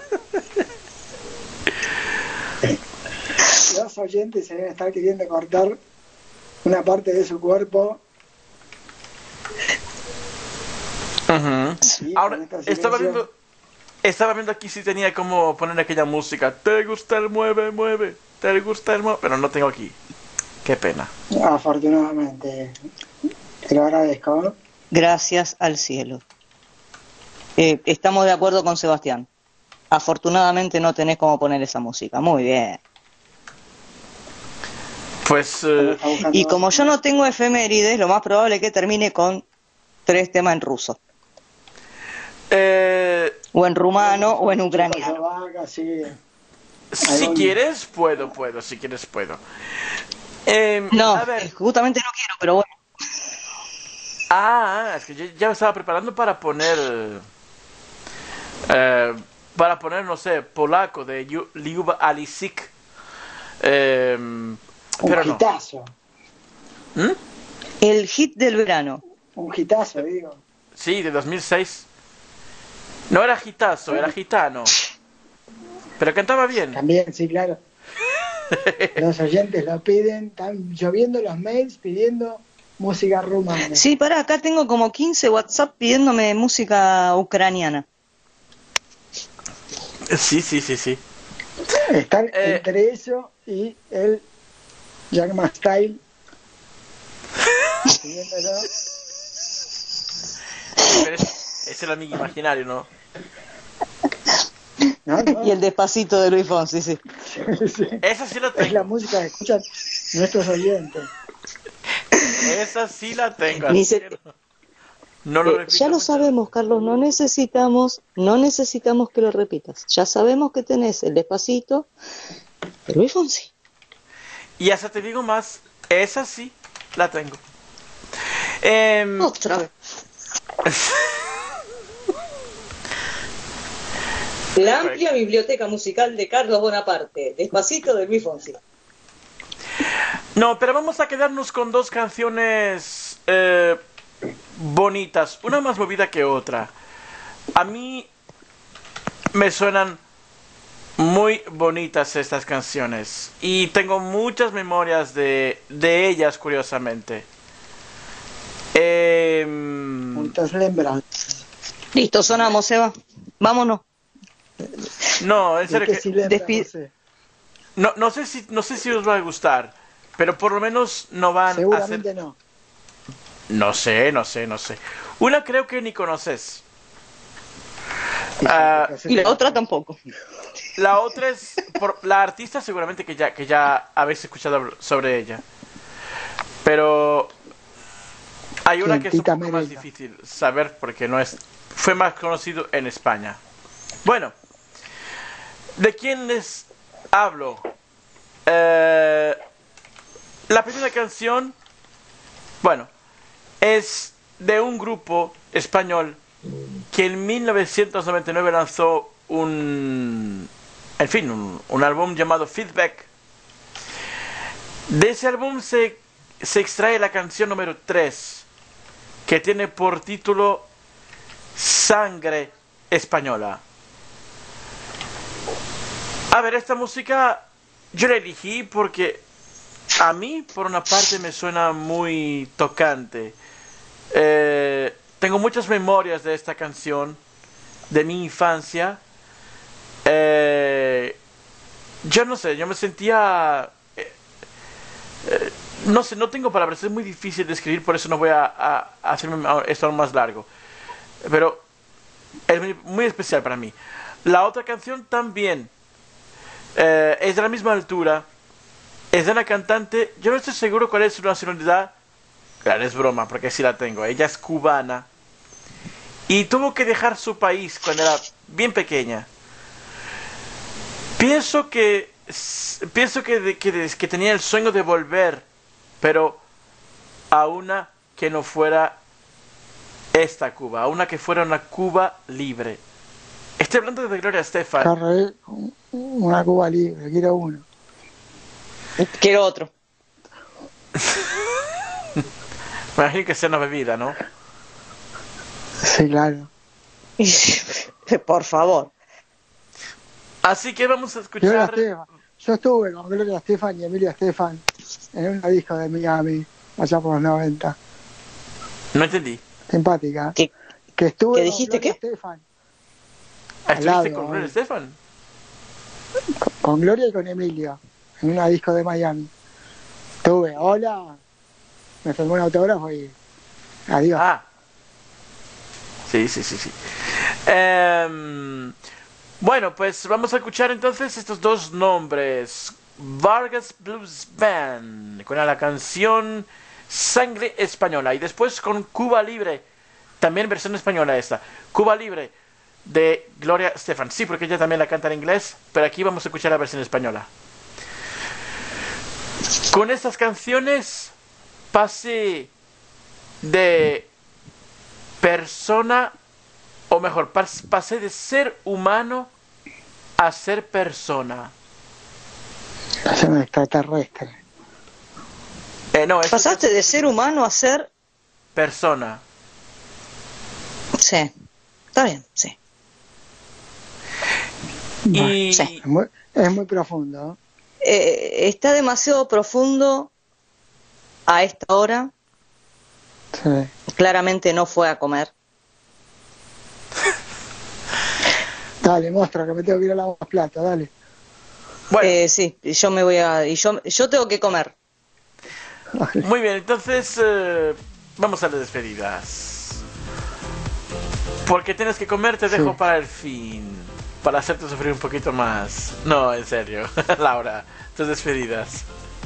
Los oyentes se deben estar queriendo cortar una parte de su cuerpo. Sí, Ahora, con esta estaba situación. viendo estaba viendo aquí si tenía como poner aquella música. ¿Te gusta el mueve, mueve? ¿Te gusta el mueve? Pero no tengo aquí. Qué pena. Afortunadamente, te lo agradezco, ¿no? Gracias al cielo. Eh, estamos de acuerdo con Sebastián. Afortunadamente no tenés cómo poner esa música. Muy bien. Pues eh, Está buscando- Y como yo no tengo efemérides, lo más probable es que termine con tres temas en ruso. eh, O en rumano o en ucraniano. Checoslovaca, sí. si dónde? quieres puedo, puedo, si quieres puedo. Eh, No, a ver. justamente no quiero, pero bueno. Ah, es que yo ya me estaba preparando para poner eh, para poner, no sé, polaco de Yu- Liuba Alisik. Eh, Un pero no. hitazo. ¿Mm? El hit del verano. Un hitazo, digo. Sí, de dos mil seis. No era gitazo, era gitano. Pero cantaba bien. También, sí, claro. Los oyentes lo piden, están lloviendo los mails pidiendo música rumana. Sí, pará, acá tengo como quince WhatsApp pidiéndome música ucraniana. Sí, sí, sí, sí. Están Eh. entre eso y el Jagma Style. pidiéndolo. Pero es, es el amigo imaginario, ¿no? No, no. Y el despacito de Luis Fonsi, sí. Sí. Esa sí la Es la tengo. música que escuchan nuestros oyentes. Esa sí la tengo. Ni así se- que no, no lo Eh, repito ya lo mucho. sabemos, Carlos, no necesitamos, no necesitamos que lo repitas. Ya sabemos que tenés el despacito de Luis Fonsi. Y hasta te digo más, esa sí la tengo. Em, Otra vez. La amplia biblioteca musical de Carlos Bonaparte, despacito de Luis Fonsi. no, pero vamos a quedarnos con dos canciones eh, bonitas, una más movida que otra. A mí me suenan muy bonitas estas canciones y tengo muchas memorias de, de ellas, curiosamente. Em, Muchas lembranzas. Listo, sonamos, Eva. Vámonos. no, en ¿De serio qué que- sí lembra? despi- No sé. no, no sé si no sé si os va a gustar, pero por lo menos no van a ser. Seguramente no. No sé, no sé, no sé. Una creo que ni conoces. Ah, Y la otra tampoco. La otra es por la artista, seguramente que ya que ya habéis escuchado sobre ella. Pero hay una que es un Quintita poco más Merenda. difícil saber porque no es fue más conocido en España. Bueno, ¿de quién les hablo? Eh, la primera canción, bueno, es de un grupo español que en mil novecientos noventa y nueve lanzó un, en fin, un, un álbum llamado Feedback. De ese álbum se, se extrae la canción número tres, que tiene por título Sangre Española. A ver, esta música yo la elegí porque a mí, por una parte, me suena muy tocante. Eh, tengo muchas memorias de esta canción, de mi infancia. Eh, yo no sé, yo me sentía... eh, eh, no sé, no tengo palabras, es muy difícil de escribir, por eso no voy a, a, a hacerme esto aún más largo. Pero es muy, muy especial para mí. La otra canción también eh, es de la misma altura. Es de una cantante, yo no estoy seguro cuál es su nacionalidad. Claro, es broma, porque sí la tengo. Ella es cubana. Y tuvo que dejar su país cuando era bien pequeña. Pienso que pienso que, que, que tenía el sueño de volver, pero a una que no fuera esta Cuba, a una que fuera una Cuba libre. Estoy hablando de Gloria Estefan. Carré una Cuba libre, quiero uno. Quiero otro. Me imagino que sea una bebida, ¿no? Sí, claro. Por favor. Así que vamos a Gloria escuchar... Estefan. Yo estuve con Gloria Estefan y Emilia Estefan en una disco de Miami, allá por los noventa. No entendí. Simpática. ¿Qué, Que estuve ¿Qué con dijiste, Gloria qué? Estefan. ¿Estuviste lado, con Gloria eh. Estefan? Con, con Gloria y con Emilio, en una disco de Miami. Estuve, hola, me firmó un autógrafo y adiós. Ah. Sí, sí, sí, sí. Em, bueno, pues vamos a escuchar entonces estos dos nombres. Vargas Blues Band, con la canción Sangre Española. Y después con Cuba Libre, también versión española esta. Cuba Libre, de Gloria Estefan. Sí, porque ella también la canta en inglés, pero aquí vamos a escuchar la versión española. Con estas canciones pasé de persona, o mejor, pas- pasé de ser humano a ser persona. Es un extraterrestre. Eh, no, es Pasaste de ser humano a ser... persona. Sí. Está bien, sí. Y sí. Es muy, es muy profundo. Eh, está demasiado profundo a esta hora. Sí. Claramente no fue a comer. Dale, monstruo, que me tengo que ir a lavar los platos, dale. bueno, Eh, sí, yo me voy a... Y yo, yo tengo que comer. muy bien, entonces eh, vamos a las despedidas. Porque tienes que comer, te dejo Sí. para el fin. Para hacerte sufrir un poquito más. No, en serio. Laura, tus despedidas.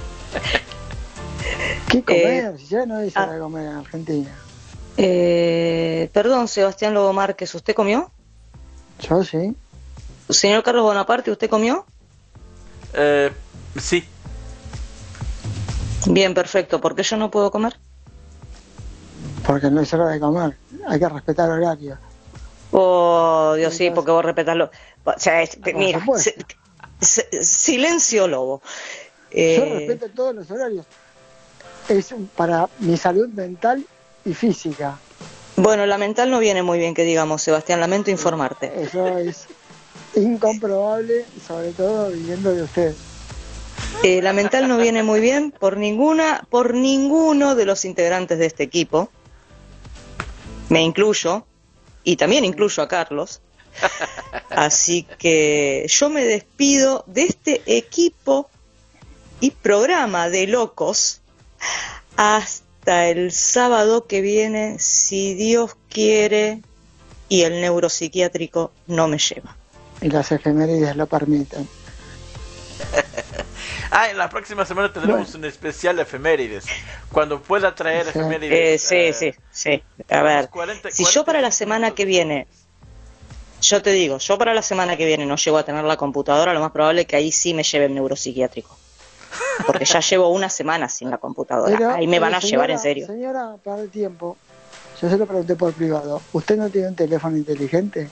¿Qué comer? Eh, Si ya no hice ah. de comer en Argentina. Eh, perdón, Sebastián Lobo Márquez, ¿usted comió? Yo sí. Señor Carlos Bonaparte, ¿usted comió? Eh, sí. Bien, perfecto. ¿Por qué yo no puedo comer? Porque no es hora de comer. Hay que respetar horario. Oh, Dios, sí, porque vos respetarlo. O sea, es- Por mira, supuesto. se- se- silencio, Lobo. Yo Eh, respeto todos los horarios. Es para mi salud mental y física. bueno, la mental no viene muy bien que digamos, Sebastián, lamento informarte. Eso es incomprobable, sobre todo viviendo de usted. Eh, la mental no viene muy bien por ninguna, por ninguno de los integrantes de este equipo. Me incluyo, y también incluyo a Carlos. Así que yo me despido de este equipo y programa de locos hasta el sábado que viene, si Dios quiere y el neuropsiquiátrico no me lleva. Y las efemérides lo permiten. Ah, en la próxima semana tendremos bueno. un especial de efemérides. Cuando pueda traer sí. efemérides. Eh, sí, eh, sí, sí. A ver, cuarenta, si yo para la semana que viene, yo te digo, yo para la semana que viene no llego a tener la computadora, lo más probable es que ahí sí me lleve el neuropsiquiátrico. Porque ya llevo una semana sin la computadora. Pero, ahí me van a señora, llevar en serio. Señora, para el tiempo, yo se lo pregunté por privado. ¿Usted no tiene un teléfono inteligente?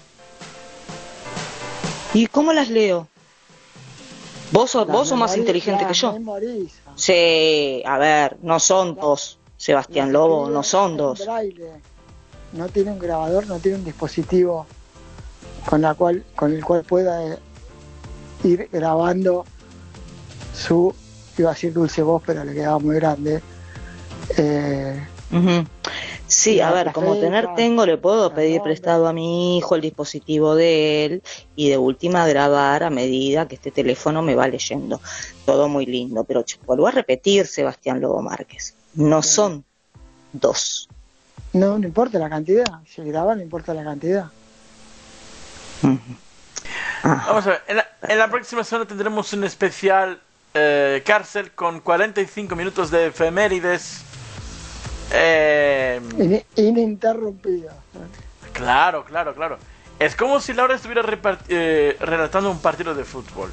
¿Y cómo las leo? Vos sos, vos sos más inteligente que yo. Memoriza. Sí, a ver, no son dos, Sebastián Lobo, no son dos. Braille. No tiene un grabador, no tiene un dispositivo con la cual, con el cual pueda ir grabando su, iba a decir dulce voz, pero le quedaba muy grande. Eh, uh-huh. Sí, a ver, como tener tengo, le puedo pedir prestado a mi hijo el dispositivo de él y de última grabar a medida que este teléfono me va leyendo. Todo muy lindo, pero vuelvo a repetir, Sebastián Lobo Márquez, no son dos. No, no importa la cantidad, si graba no importa la cantidad. Uh-huh. Vamos a ver, en la, en la próxima semana tendremos un especial eh, cárcel con cuarenta y cinco minutos de efemérides. Eh, In- ininterrumpida. Claro, claro, claro. Es como si Laura estuviera repart- eh, relatando un partido de fútbol.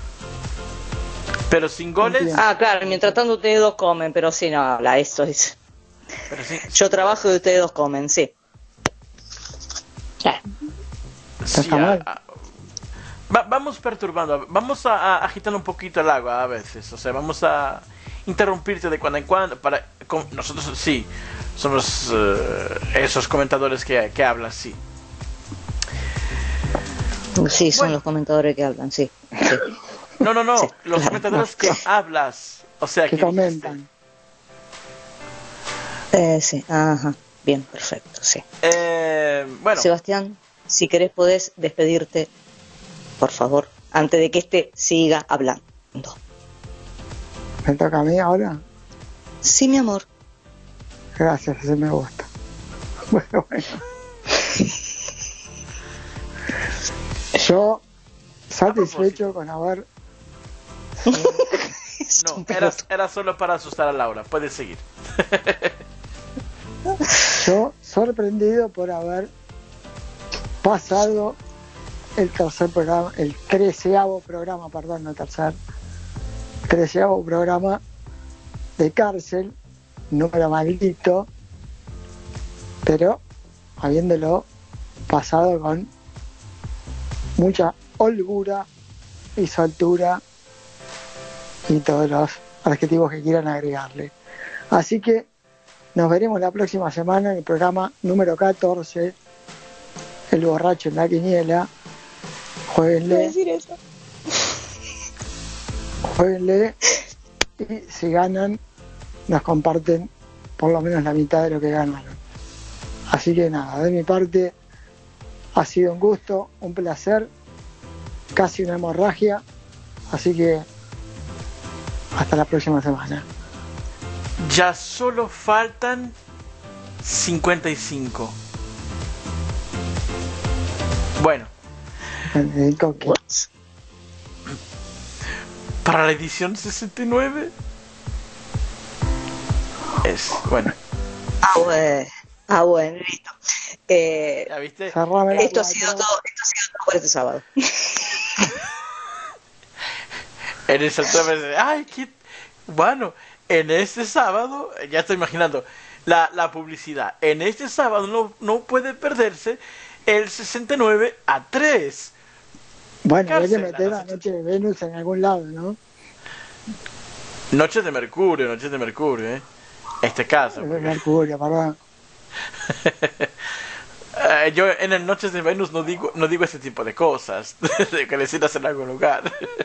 Pero sin goles. Entiendo. Ah, claro, mientras tanto ustedes dos comen, pero sí, no habla, eso es. Pero sí. Yo trabajo y ustedes dos comen, sí. Ya. Sí, a, a, va, vamos perturbando, vamos a, a agitando un poquito el agua a veces, o sea, vamos a interrumpirte de cuando en cuando para con, nosotros sí somos uh, esos comentadores que, que hablan, sí. Sí, son bueno. los comentadores que hablan, sí. sí. No, no, no, sí, los claro, comentadores no. que hablas, o sea, que, que comentan. Eh, sí, ajá, bien, perfecto, sí. Eh, bueno. Sebastián, si querés podés despedirte, por favor, antes de que este siga hablando. ¿Me toca a mí ahora? Sí, mi amor. Gracias, ese me gusta. Bueno, bueno. Yo, satisfecho con haber... No, era, era solo para asustar a Laura. Puedes seguir. Yo, sorprendido por haber pasado el tercer programa, el treceavo programa, perdón, no tercer, treceavo programa de Cárcel, número maldito, pero habiéndolo pasado con mucha holgura y soltura y todos los adjetivos que quieran agregarle. Así que nos veremos la próxima semana en el programa número catorce, El borracho en la quiniela. Jueguenle. ¿Puedo decir eso? Jueguenle y si ganan nos comparten por lo menos la mitad de lo que ganaron. Así que nada, de mi parte ha sido un gusto, un placer, casi una hemorragia, así que hasta la próxima semana. Ya solo faltan cincuenta y cinco. Bueno. Para la edición sesenta y nueve es bueno. Ah, bueno. Ah, bueno, listo. Eh, ¿Ya viste? Esto ha sido todo, esto ha sido todo por este sábado. En el sábado, ay, qué bueno. En este sábado, ya estoy imaginando la, la publicidad. En este sábado no, no puede perderse el sesenta y nueve a tres. Bueno, hay que meter la noche de Venus en algún lado, ¿no? Noches de Mercurio, noches de Mercurio, ¿eh? Este caso. De Mercurio, perdón. uh, yo en el Noches de Venus no digo no digo ese tipo de cosas que necesitas en algún lugar.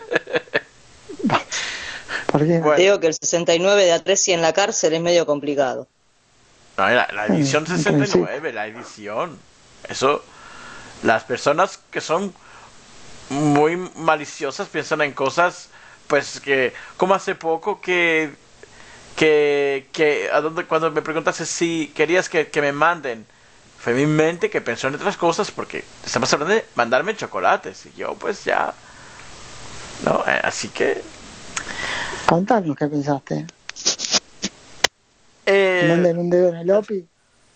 ¿Por qué? Bueno. Digo que el sesenta y nueve de a tres y en la cárcel es medio complicado. No, la, la edición sesenta y nueve, la edición. Eso, las personas que son muy maliciosas piensan en cosas, pues que, como hace poco que que, que a donde, cuando me preguntaste si querías que, que me manden fue mi mente que pensó en otras cosas, porque estamos hablando de mandarme chocolates, y yo pues ya... No, eh, así que... Contanos qué pensaste. Eh, ¿Manden un dedo en el opi?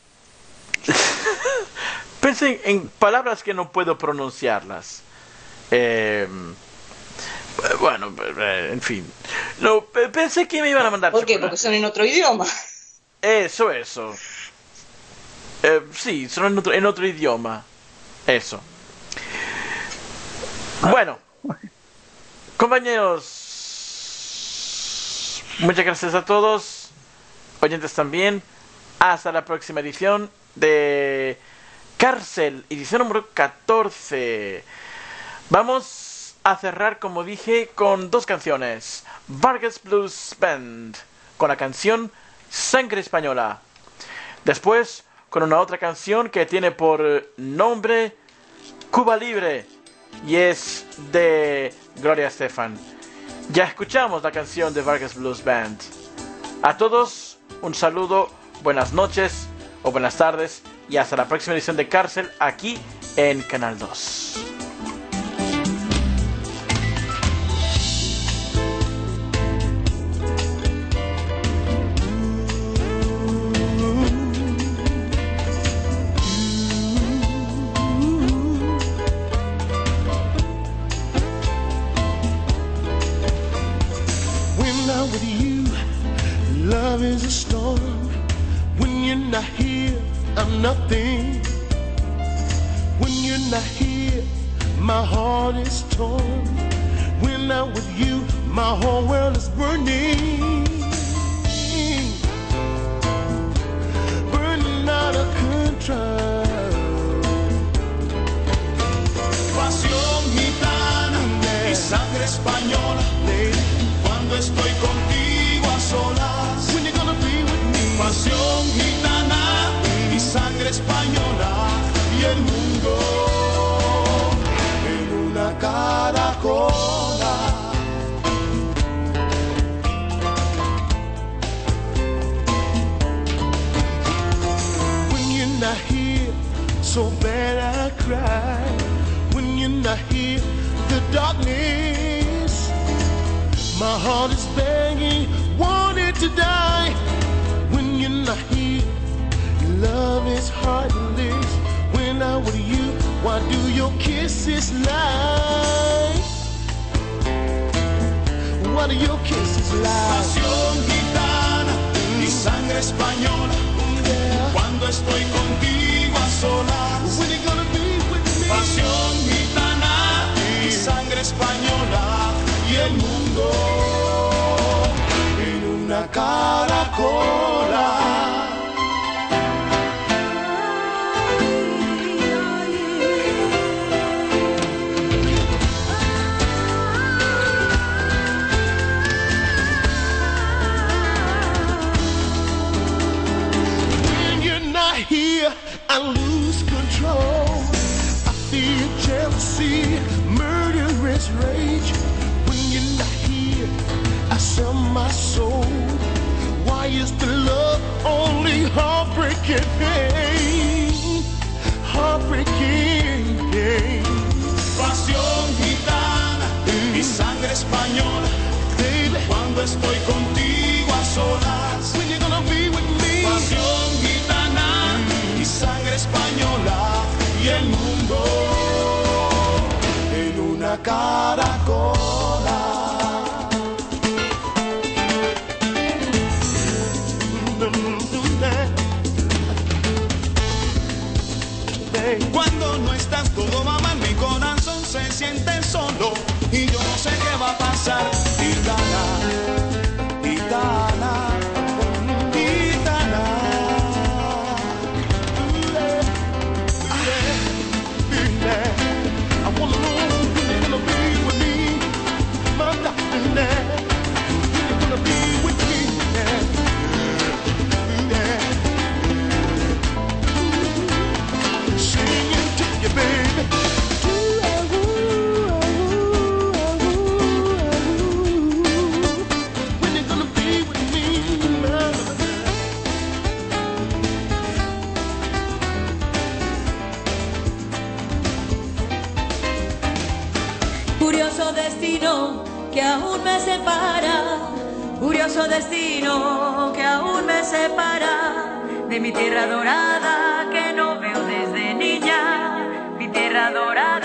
Pensé en palabras que no puedo pronunciarlas. Eh, bueno, eh, en fin. No, pensé que me iban a mandar ¿Por qué? chocolate. Porque son en otro idioma. Eso, eso. Eh, sí, son en otro, en otro idioma. Eso. Bueno, compañeros, muchas gracias a todos. Oyentes también. Hasta la próxima edición de Cárcel, edición número catorce. Vamos a cerrar, como dije, con dos canciones. Vargas Blues Band, con la canción Sangre Española. Después, con una otra canción que tiene por nombre Cuba Libre, y es de Gloria Estefan. Ya escuchamos la canción de Vargas Blues Band. A todos, un saludo, buenas noches o buenas tardes, y hasta la próxima edición de Cárcel aquí en Canal dos. When I'm with you, love is a storm. When you're not here, I'm nothing. When you're not here, my heart is torn. When I'm with you, my whole world is burning. Burning out of control. Pasión gitana y sangre española. Cuando estoy contigo a solas. When you're gonna be with me. Pasión gitana y sangre española, y el mundo en una caracola. When you're not here, so bad I cry. When you're not here, the darkness, my heart is begging, wanted to die. When you're not here, love is heartless. When I'm with you, why do your kisses lie? Why do your kisses lie? Pasión gitana y sangre española. Yeah. Cuando estoy contigo a solas. When you gonna be with me? Pasión gitana y sangre española, y el mundo en una caracola. Here I lose control. I feel jealousy, murderous rage. When you're not here, I sell my soul. Why is the love only heartbreaking pain? Heartbreaking pain. Pasión gitana y sangre española. Baby, cuando estoy contigo a solas. When you gonna be with me? Pasión gitana y sangre española, y el mundo en una caracola. Cuando no estás, todo mamá en mi corazón se siente solo, y yo no sé qué va a pasar. Gitana, gitana, gitana. I wanna know when you're gonna be with me, my darling. When you're gonna be with me, yeah. Singing to you, baby. Curioso destino que aún me separa, curioso destino que aún me separa de mi tierra dorada que no veo desde niña, mi tierra dorada.